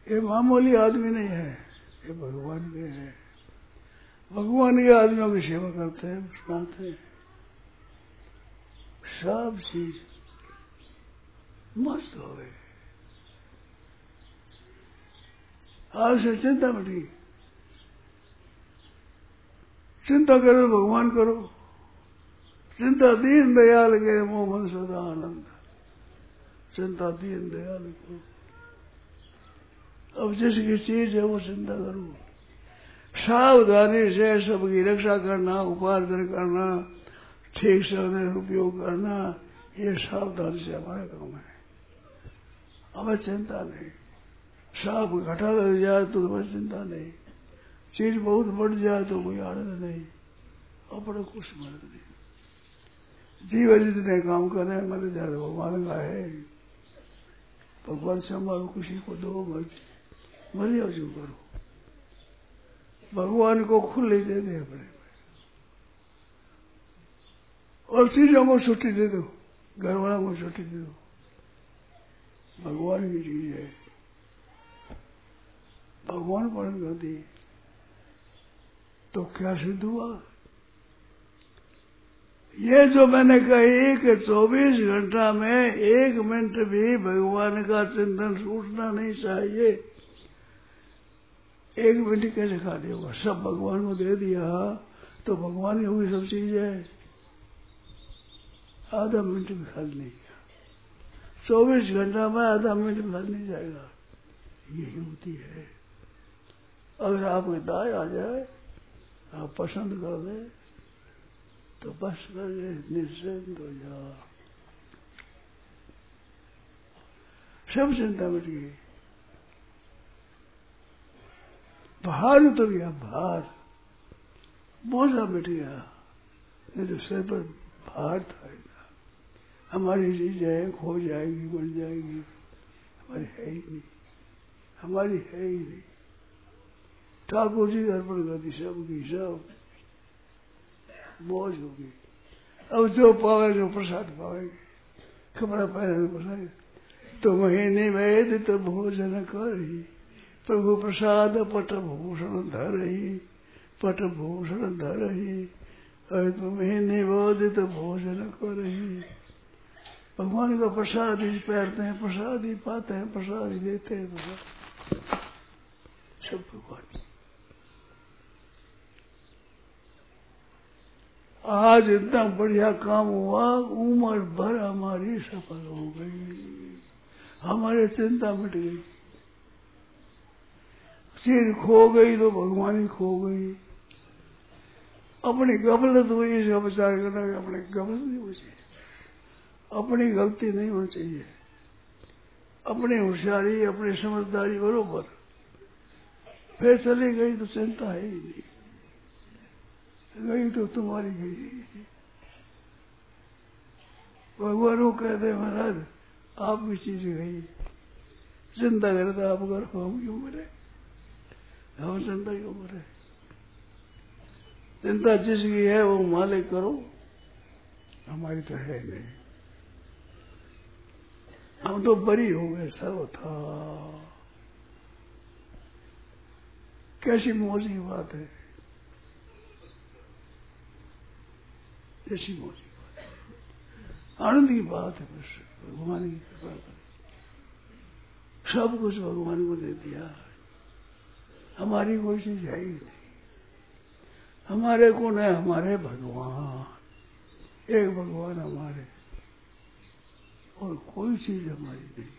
ये मामूली आदमी नहीं है, ये भगवान के हैं। भगवान के आदमियों की सेवा करते हैं, सुनाते हैं, सब चीज मस्त हो गए। आज से चिंता मटी, चिंता करो भगवान करो, चिंता दीन दयाल के मोह मन सदा आनंद, चिंता दीन दयाल को। अब जिसकी चीज है वो चिंता करो, सावधानी से सबकी रक्षा करना, उपार्जन करना, ठीक से उपयोग करना, ये सावधानी से हमारा काम है। हमें चिंता नहीं, साफ घटा लग जाए तो हमें चिंता नहीं, चीज बहुत बढ़ जाए तो कोई आनंद नहीं, अपने कुछ मदद नहीं। जीवन जितने काम करें मर जाए भगवान का है, भगवान से हमारे किसी को दो मत मर जाओ जो करो, भगवान को खुले दे दे अपने, और चीजों को छुट्टी दे दो, घर वालों को छुट्टी दे दो, भगवान की चीज है, भगवान पालन कर दी तो क्या सिद्ध हुआ? ये जो मैंने कही कि चौबीस घंटा में एक मिनट भी भगवान का चिंतन छूटना नहीं चाहिए, एक मिनट कैसे खाली होगा? सब भगवान को दे दिया तो भगवान ही होगी सब चीज है, आधा मिनट भी खाली नहीं किया, चौबीस घंटा में आधा मिनट भी खाली नहीं जाएगा, यही होती है। अगर आपके दाय आ जाए, आप पसंद कर दे तो बस कर निश्चिंत हो जाओ, सब चिंता मिट गई, भार उतर गया, भार बोझा मिट गया, नहीं तो सिर पर भार था, हमारी चीजें खो जाएगी, बन जाएगी, हमारी है ही नहीं, हमारी है ही नहीं, ठाकुर जी अर्पण कर दी सबकी, सब मौज होगी। अब जो पावे जो प्रसाद पावेंगे, कपड़ा पहने प्रसाद, तो महीने वेद तो भोजन कर ही, प्रभु प्रसाद पट भूषण धर ही, पट भूषण धर ही, अरे तो महीने वेद तो भोजन कर ही। भगवान का प्रसाद ही पैरते हैं, प्रसाद ही पाते हैं, प्रसाद ही देते हैं, सब भगवान। आज इतना बढ़िया काम हुआ, उम्र भर हमारी सफल हो गई, हमारी चिंता मिट गई, चीज खो गई तो भगवान ही खो गई, अपनी गफलत हुई इसका विचार करना, अपनी गफलत नहीं होनी चाहिए, अपनी गलती नहीं होनी चाहिए, अपनी होशियारी अपनी समझदारी बरोबर, फिर चली गई तो चिंता है ही नहीं, गई तो तुम्हारी गई। भगवान को कहते महाराज आपकी चीज गई, चिंता करता आप अगर हम क्यों मरे, हम चिंता क्यों मरे? चिंता जिसकी है वो मालिक करो, हमारी तो है नहीं, हम तो बरी हो गए सर्वथा। कैसी मौज की बात है, कैसी मौज की बात है, आनंद की बात है, बस भगवान की कृपा कर, सब कुछ भगवान को दे दिया, हमारी कोई चीज है ही नहीं, हमारे को नहीं, हमारे भगवान, एक भगवान हमारे, और कोई चीज हमारी नहीं,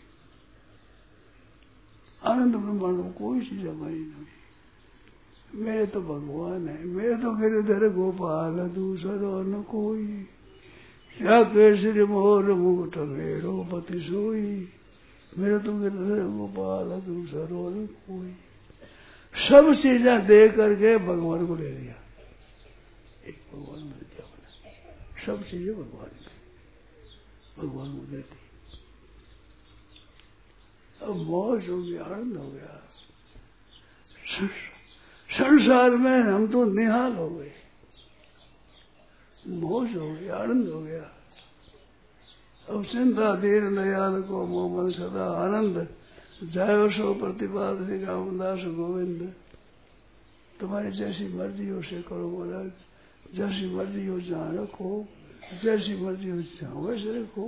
आनंद ब्रह्मांड में कोई चीज हमारी नहीं, मेरे तो भगवान है, मेरे तो गिरधर गोपाल दूसरो न कोई, क्या केसरी मोर मुकुट मेरो पति सोई, मेरे तो गिरधर गोपाल दूसरो न कोई, सब चीजें दे करके भगवान को ले लिया, एक भगवान मिल गया, सब चीजें भगवान की, भगवान को देती, अब मौज हो गया, आनंद हो गया, संसार में हम तो निहाल हो गए, मौज हो गया, आनंद हो गया, अब चिंता दीन दयाल को मोह मन सदा आनंद, जय सो प्रतिपाद श्री रामदास गोविंद। तुम्हारी जैसी मर्जी हो से करो महाराज, जैसी मर्जी हो जहाँ रखो, जैसी मर्जी हो जहाँ वैसे रखो।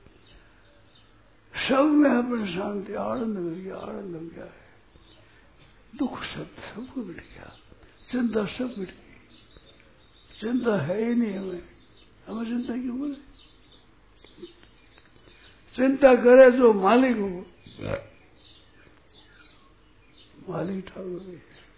सब में अपने शांति आनंद मिल गया, आनंद मिल गया है। दुख सब सबको मिट गया, चिंता सब मिट गई। चिंता है ही नहीं हमें, हमें चिंता क्यों बोले? चिंता करे जो मालिक हो, मालिक ठाकुर।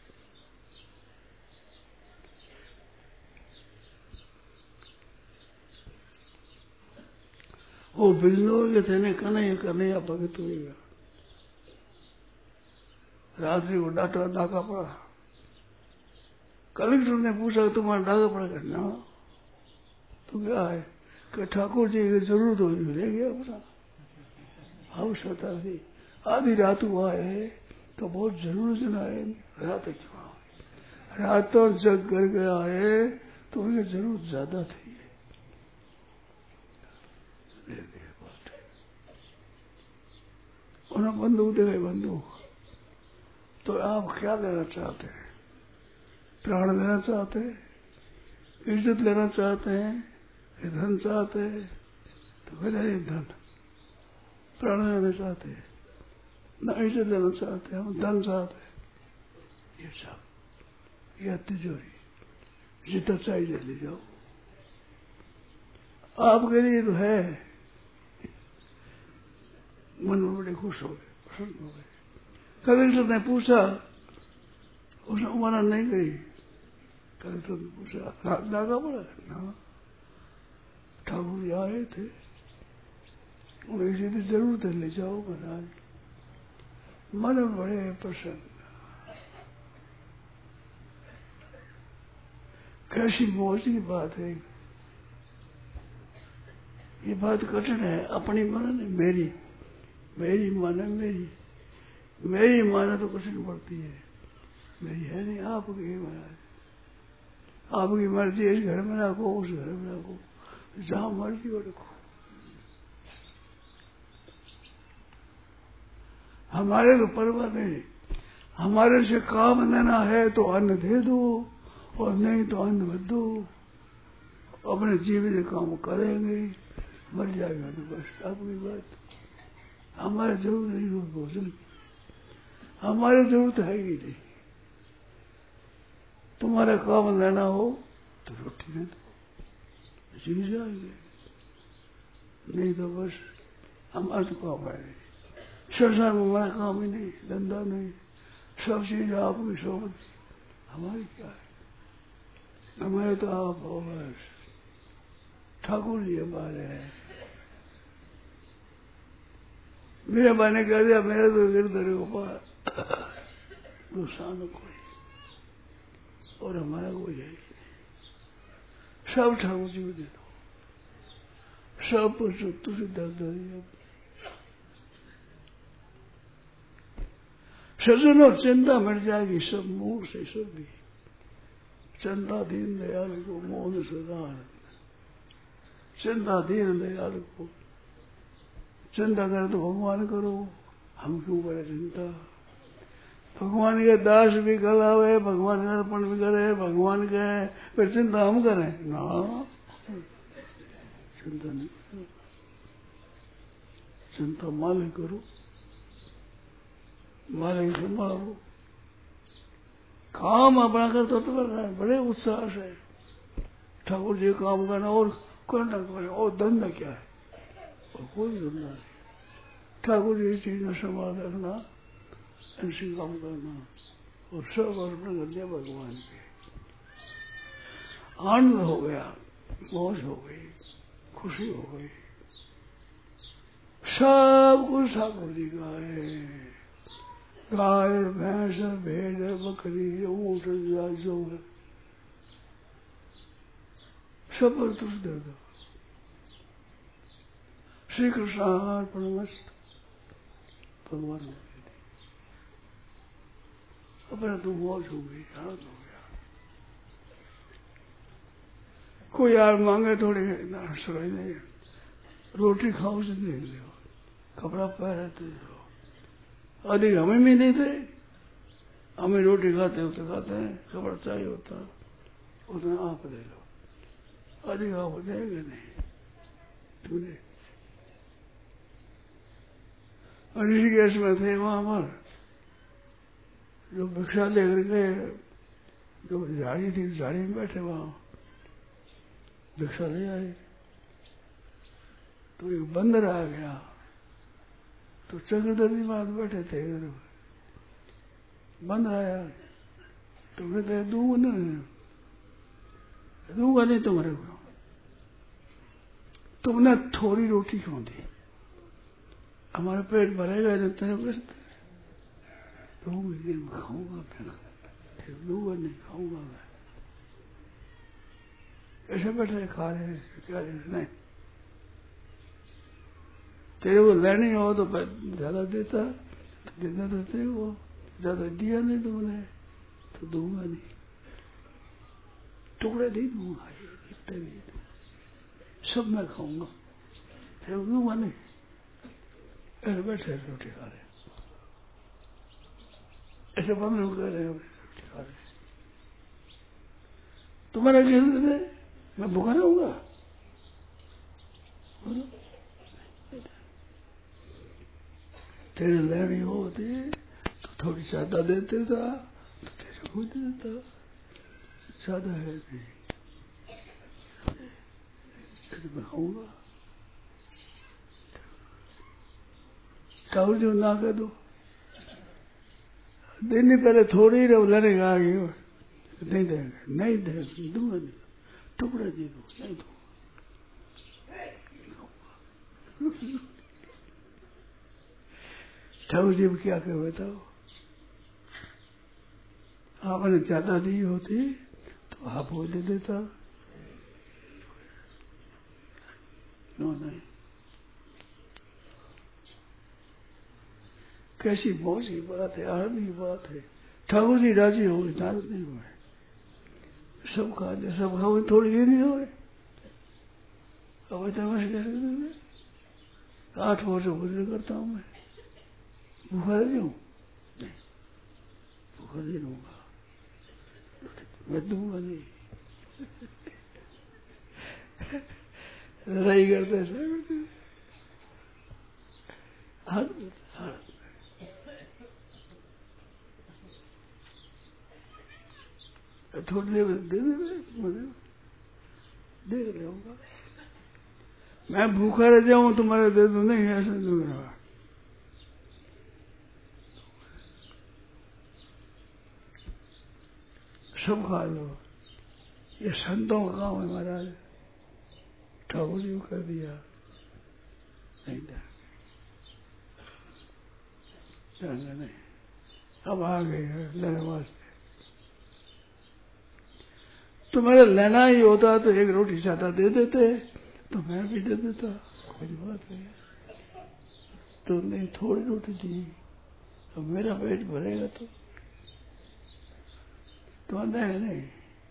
वो बिजनो के थे ने कन्हैया कन्हैया भगत हुएगा। रात्रि को डाटा डाका पड़ा। कलेक्टर ने पूछा तुम्हारा डाका पड़ा करना तो क्या है कि ठाकुर जी की जरूरत हो ले गया अपना। आवश्यकता थी, आधी रात हुआ है तो बहुत जरूर जनाए रात क्यों रात तो जग कर गया है तो उनकी जरूरत ज्यादा थी। उन्हें बंदूक दे गए, बंदूक। तो आप क्या लेना चाहते हैं? प्राण लेना चाहते हैं, इज्जत लेना चाहते हैं, कि धन चाहते हैं? तो फिर है धन। प्राण लेना चाहते हैं, न इज्जत लेना चाहते हैं, हम धन चाहते हैं। ये सब यह तिजोरी जितना चाहिए ले जाओ। आपके लिए तो है। मन में बड़े खुश हो गए, प्रसन्न हो गए। कलेक्टर ने पूछा, उसने मना नहीं गई। कलेक्टर ने पूछा रात लागा पड़ा ना? ठाकुर जी आए थे, उन्हें इसी की जरूरत है, ले जाओ महाराज। मन में बड़े प्रसन्न। कैसी मौज की बात है। ये बात कठिन है। अपनी मन है, मेरी मेरी माना मेरी मेरी माना तो कठिन पड़ती है। मेरी है नहीं, आपकी महाराज। आपकी मर्जी इस घर में रखो, उस घर में रखो, जहां मर्जी हो रखो। हमारे तो परवाह नहीं। हमारे से काम लेना है तो अन्न दे दो, और नहीं तो अन्न मत दो। अपने जीवन काम करेंगे, मर जाएगा तो बस आपकी बात। हमारी जरूरत नहीं हो भोजन की, हमारी जरूरत है ही नहीं। तुम्हारा काम लेना हो तो रोटी दे दो, जी जाएंगे, नहीं तो बस हमारा तो काम है नहीं। संसार में हमारा काम ही नहीं, धंधा नहीं, सब चीज आपकी सोच। हमारी क्या है? हमारे तो आप हो बस। ठाकुर जी हमारे हैं। मेरे भाई ने कह दिया मेरा तो गिरधर गोपाल नुकसान कोई, और हमारा कोई है ही नहीं। सब ठाकुर जी को दे दो, सब तुझे दर्द दिया। सजनों चिंता मिट जाएगी सब मूल से सब भी। चिंता दीन दयाल को मोहन सदा, चिंता दीन दयाल को। चिंता करे तो भगवान करो, हम क्यों करें चिंता? भगवान के दास भी गलावे, भगवान का अर्पण भी करे, भगवान के फिर चिंता हम करें ना? चिंता नहीं करो, चिंता मालिक करो, मालिक संभालो। काम अपना कर तो बड़े उत्साह से ठाकुर जी काम करना, और करना करना, और धंधा क्या है? और कोई धंधा नहीं। ठाकुर जी चीज में संभाल रखना, ऐसी काम करना, और सब अर्पण कर दिया भगवान के। आनंद हो गया, मौज हो गई, खुशी हो गई। सब कुछ ठाकुर जी का है। गाय भैंस भेड़ बकरी ऊंट जो है सब पर तुझ दे दो। श्री कृष्णार्पणमस्तु। भगवान अपना तो मौज हो गई, आनंद हो गया। कोई यार मांगे थोड़ी ना सुनाई नहीं, रोटी खाओ से नहीं दो, कपड़ा पहने तो दो, अधिक हमें भी नहीं थे, हमें रोटी खाते हैं तो खाते हैं, खबर चाहिए होता उतना आप ले लो, अधिक आप देंगे नहीं तूने। ऋषिकेश में थे वहां पर जो भिक्षा लेकर गए, जो झाड़ी थी झाड़ी में बैठे वहां भिक्षा ले आए, तो एक बंदर आ गया, तो चक्रधरी बात बैठे थे, बंदर आया तो कहते दूंगा नहीं, दूंगा नहीं तुम्हारे को, तुमने थोड़ी रोटी क्यों दी, हमारा पेट भरेगा तो तेरे को दूंगी नहीं, खाऊंगा फिर दूंगा नहीं, खाऊंगा मैं, ऐसे बैठे खा रहे क्या नहीं, तेरे को लेनी हो तो ज्यादा देता तो देना तो तेरे को, ज्यादा दिया नहीं तुमने तो दूंगा नहीं, टुकड़े नहीं दूंगा, इतने भी सब मैं खाऊंगा, तेरे को दूंगा नहीं, ऐसे बैठे रोटी खा रहे, ऐसे बंद लोग कह रहे रोटी खा रहे, तुम्हारा क्या दे, मैं भूखा रहूंगा, तेरे लेनी होती तो थोड़ी ज्यादा देते था तो तेरे को देता, ज्यादा है नहीं, मैं खाऊंगा, ठाकुर जी ना कह दो, देने पहले थोड़ी रहो, लेने का आगे नहीं देंगे, नहीं देंगे, दूंगा नहीं, टुकड़े दे दो, नहीं दूंगा, ठाकुर जी क्या कर बताओ, आपने ज्यादा दी होती तो आप वो दे देता, क्यों नहीं, कैसी मौज की बात है, आनंद की बात है, ठाकुर जी राजी हो गए, नाराज नहीं हुए, सब खा ले, सब खाओ, थोड़ी ही नहीं हुए, अब इतना आठ वर्ष गुजर करता हूं मैं, भूखा नहीं हूं, नहीं भूखा नहीं रहूंगा, मैं दूंगा नहीं, लड़ाई करते सब थोड़ी देर दे दे दे लेगा, मैं भूखा रह जाऊं तुम्हारे दे दू, नहीं ऐसा दूंगा, सब खा लो, ये संतों का काम है महाराज, ठाकुर जी को कर दिया नहीं देंगे, नहीं अब आ गए लेने वास्ते, तुम्हारे लेना ही होता तो एक रोटी ज्यादा दे देते तो मैं भी दे देता, कोई बात नहीं, तो नहीं थोड़ी रोटी दी, अब मेरा पेट भरेगा तो तो नहीं नहीं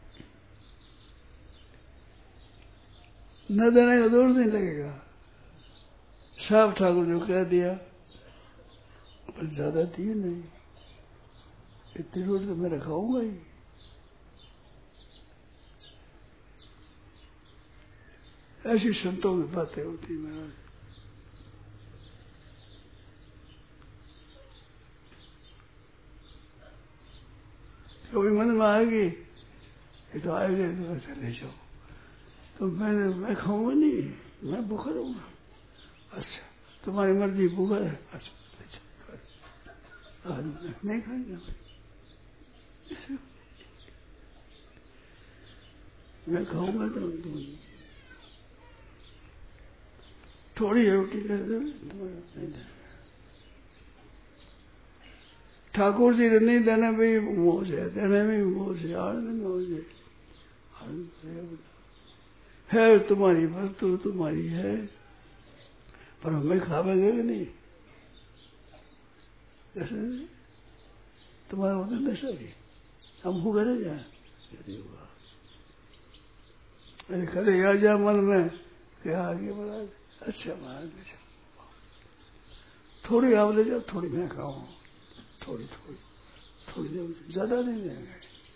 न देने का दूर नहीं लगेगा, साहब ठाकुर जो कह दिया पर ज्यादा दिए नहीं, इतनी रोटी तो मैं खाऊंगा ही, ऐसी संतों की बातें होती महाराज, कभी मन में आएगी ये तो आएगा तो चले जाओ, तो मैं मैं खाऊंगा नहीं, मैं भूखा रहूंगा, अच्छा तुम्हारी मर्जी भूखा है, अच्छा नहीं खाएंगे, मैं खाऊंगा तो थोड़ी रोटी कर दे, ठाकुर जी नहीं देने में भी मौज है, देने में भी मौज है, आनंद में मौज है, है तुम्हारी वस्तु तुम्हारी है, पर हमें खावेंगे कि नहीं, जैसे तुम्हारा होता नशा भी, हम भूखे रह जाए, यदि हुआ अरे खड़े आ जा मन में क्या आगे बढ़ा, अच्छा महाराज थोड़ी आप ले जाओ, थोड़ी मैं खाऊं, थोड़ी थोड़ी थोड़ी देर, ज्यादा नहीं देंगे।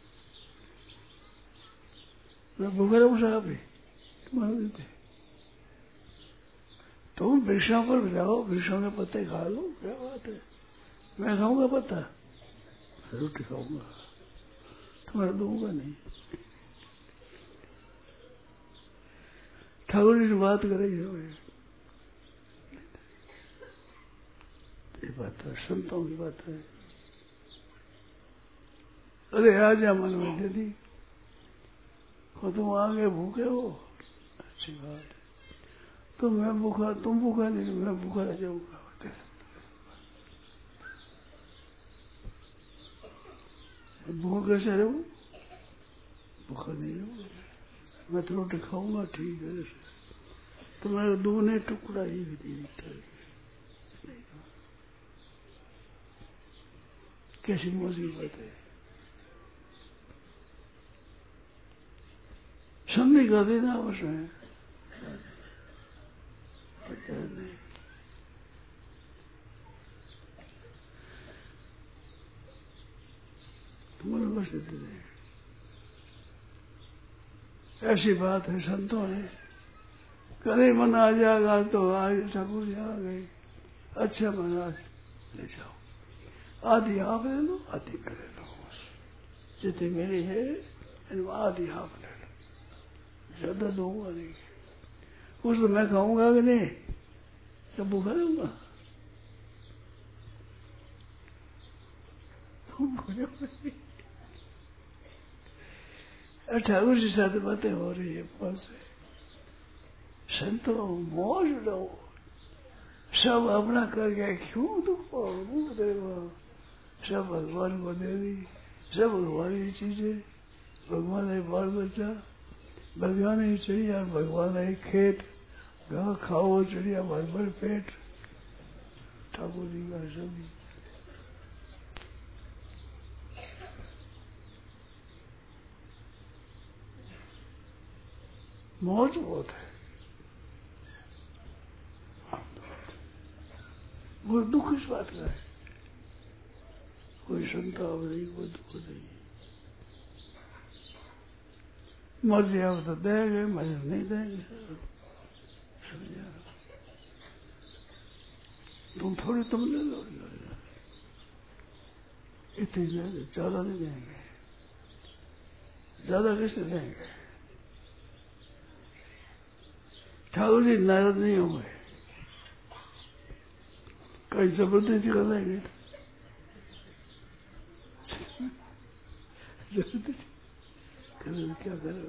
मैं भूखा रहूं साहब भी तुम्हारे देते, तुम वृक्षों पर जाओ, वृक्षों के पत्ते खा लो, क्या बात है। मैं खाऊंगा पत्ता, रोटी खाऊंगा, तुम्हारा दूंगा नहीं। ठाकुर जी से बात करेगी हो, ये बात है, संतों की बात है। अरे आजा मन में दे दी, और तुम आगे भूखे हो, अच्छी बात है। तो मैं भूखा, तुम भूखा नहीं, मैं भूखा रह जाऊंगा। भूखा कैसे रहूं? भूखा नहीं रहूं, मैं तो रोटी खाऊंगा, ठीक है। तुम्हारे दोनों टुकड़ा ही भी नहीं, कैसी मुसीबत है। समझ कर देना उसमें, पता नहीं। तुम्हारे बस दे, ऐसी बात है संतों ने। करे मन आ जाएगा तो आज ठाकुर जी आ गए, अच्छा मन आज ले जाओ, आधी आप ले लो, आधी मैं ले लो, जितनी मेरी है आधी आप ले लो, ज्यादा दूंगा नहीं। उस तो मैं खाऊंगा कि नहीं, तो भूखा रहूंगा। ठाकुर जी साथ बातें हो रही है, बहुत से संतों मौज लो, सब अपना कर गया, क्यों दुख पाओ देवा, सब भगवान को दे दी, सब भगवान की चीजें, भगवान है बाल बच्चा, भगवान है चिड़िया, भगवान है खेत, घास खाओ चिड़िया भर भर पेट, ठाकुर जी का सभी। मौज बहुत है, वो दुख इस बात का है, कोई संताप नहीं, कोई दुख नहीं। मर जाओ तो देंगे, मर नहीं देंगे, समझा। तुम थोड़ी तुम ले लो, इतनी देंगे, ज्यादा नहीं देंगे, ज्यादा कैसे देंगे। ठाकुर जी नाराज नहीं होंगे, कहीं जबरदस्ती कर देंगे, जबरदस्ती करें क्या करें,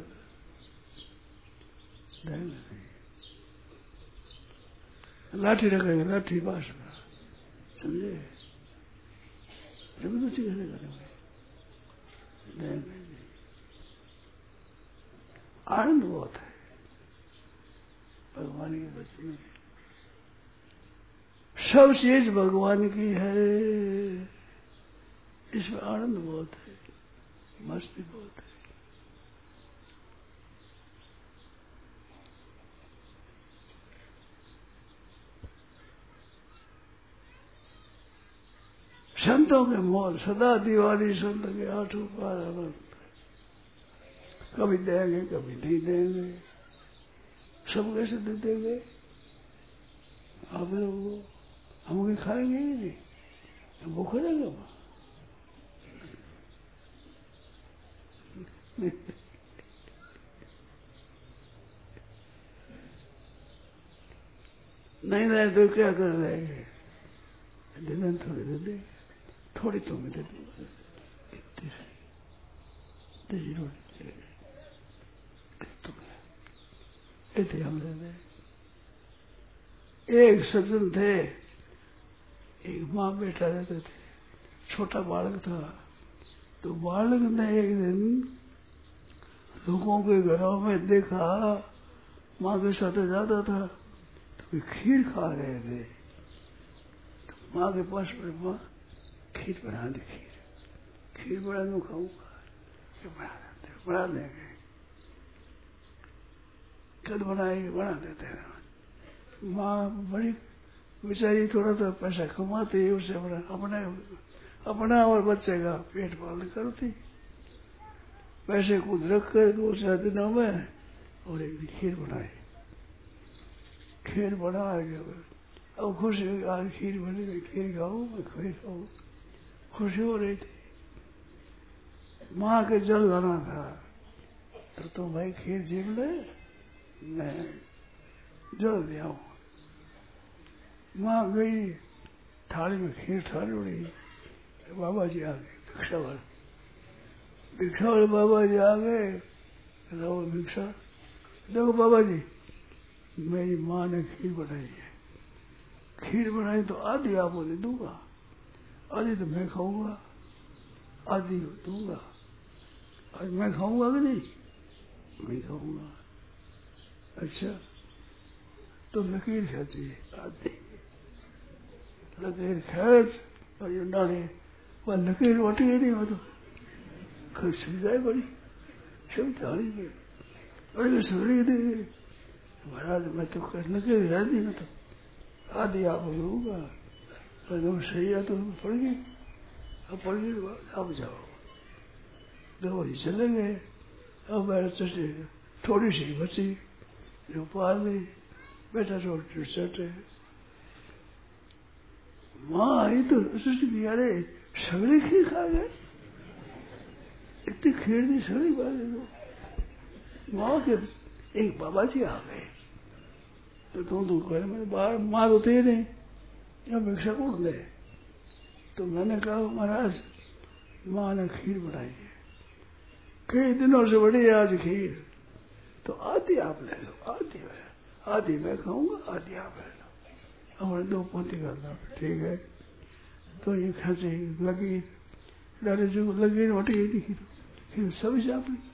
लाठी रखेंगे, लाठी पास में, समझे, जबरदस्ती कैसे करेंगे, देंगे। आनंद बहुत है भगवान के बचपन में, सब चीज भगवान की है, इसमें आनंद बहुत है, मस्ती बहुत है। संतों के मोल सदा दिवाली, संत के आठों पार आनंद, कभी देंगे कभी नहीं देंगे, सब कैसे दे देंगे आप लोग, हम भी खाएंगे ही नहीं, हम भूखे रहेंगे वहां। नहीं नहीं तो क्या कर देंगे, दिन थोड़ी दे देंगे, थोड़ी तो मैं दे दूंगा, इतने हम दे दें। एक सज्जन थे, एक माँ बेटा रहते थे, छोटा बालक था, तो बालक ने एक दिन लोगों के घरों में देखा, माँ के साथ जाता था तो खीर खा रहे थे, तो माँ के पास में माँ खीर बना दी, खीर खीर बना दू, खाऊंगा, बना देते बना देंगे, कद बनाएगी बना देते हैं। माँ बड़ी बेचारी थोड़ा सा पैसा कमाती है, उससे अपने अपना और बच्चे का पेट पालन करती। पैसे खुद रख कर दो चार दिनों में और एक दिन खीर बनाई। खीर बना के अब खुशी हुई, आज खीर बनी, मैं खीर खाऊं, मैं खीर खाऊं, खुशी हो रही थी। माँ के जल लाना था तो तुम भाई खीर जीव ले, मैं जल ले आऊं। माँ गई, थाली में खीर थाली उड़ी, बाबा जी आ गए, भिक्षा वाले भिक्षा वाले बाबा जी आ गए। लो भिक्षा, देखो बाबा जी मेरी माँ ने खीर बनाई है, खीर बनाई तो आधी आपको दे दूंगा, आधी तो मैं खाऊंगा, आधी दूंगा। आज मैं खाऊंगा कि नहीं? मैं खाऊंगा। अच्छा तो लकीर खींची, आधी लकीर खींच और ये डाले, वह लकीर वटी ही नहीं, वो तो खर्च जाए बड़ी सब डाली गई। बड़ी सुरी थी महाराज, मैं तो लकीर खींच दी, मैं तो आधी आप लूंगा, पर तुम सही है तो पड़ गई, अब पड़ गई अब जाओ। दो ही चले गए। अब मेरे चटे थोड़ी सी बची जो पाल दी, बेटा रोटी चटे। माँ आई तो सोचती अरे सगड़ी खीर खा गए, इतनी खीर दी सगड़ी खा गए। माँ के एक बाबा जी आ गए तो तुम तो कह मेरे बाहर माँ तो थे नहीं, या भिक्षा कौन दे। तो मैंने कहा महाराज माँ ने खीर बनाई है, कई दिनों से बड़ी है आज खीर, तो आधी आप ले लो, आधी मैं आधी मैं खाऊंगा, आधी आप ले लो। हमारे दो पोती करना ठीक है। तो ये खसी लगी डाले जो लगी रोटी दिखी, फिर सभी चाप ली।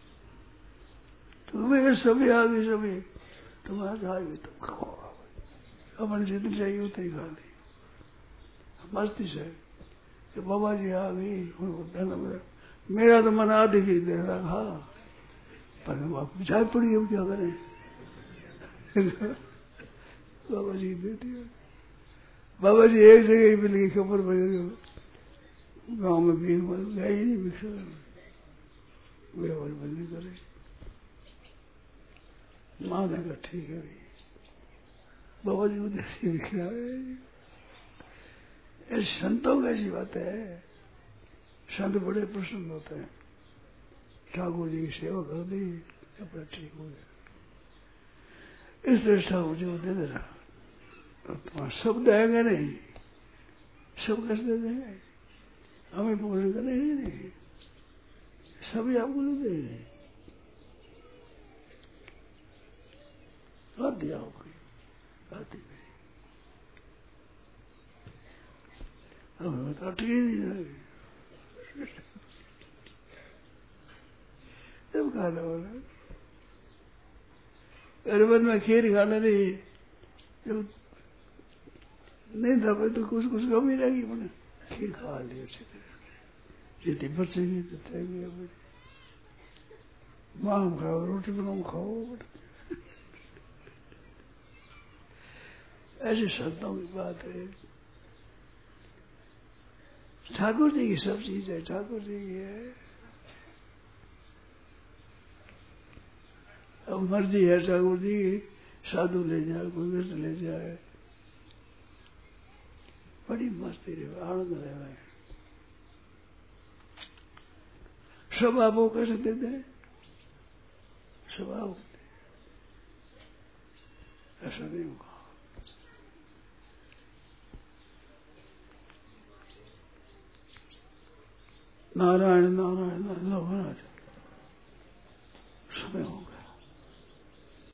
तो वे सभी आ गई, सभी तुम्हारा आ गई, तुम खाओ, हमारी जितनी चाहिए उतनी खा ली मस्ती से। तो बाबा जी आ गई, उनको मेरा तो मन आधी ही दे रहा था, पर बापू चाय पड़ी, अब क्या करें। बाबा जी दे दिया। बाबा जी एक जगह ही मिल गई खबर पड़ी, गाँव में भी गए ही नहीं भिक्षा व्यवहार बंदी करे। माँ ने कहा ठीक है भाई, बाबा जी को देसी भिक्षा है। संतों की ऐसी बात है, संत बड़े प्रसन्न होते हैं, ठाकुर जी की सेवा कर दी, अपना ठीक हो गया। इसलिए ठाकुर जी को दे देना, तुम्हारा सब देंगे नहीं, सब कैसे दे देंगे, हमें पूर्ण करेंगे नहीं, सभी आपको दे देंगे। आदि आपकी आदि मेरी, हमें बता ठीक नहीं जब खाना वाला अरबन में खीर खाने नहीं, जब नहीं था तो कुछ कुछ कमी रहेगी, मैंने खीर खा ली अच्छी तरह, जितनी बचेगी तो रहेगी। माँ खाओ रोटी बनाओ खाओ, ऐसे संतों की बात है। ठाकुर जी की सब चीज है, ठाकुर जी की है। अब मर्जी है ठाकुर जी की, साधु ले जाए, कोई व्यस्त ले जाए, बड़ी मस्ती रहे, आनंद रहे। सब आपको कैसे देते हैं, सब आप ऐसा नहीं होगा। नारायण नारायण नारायण समय होगा।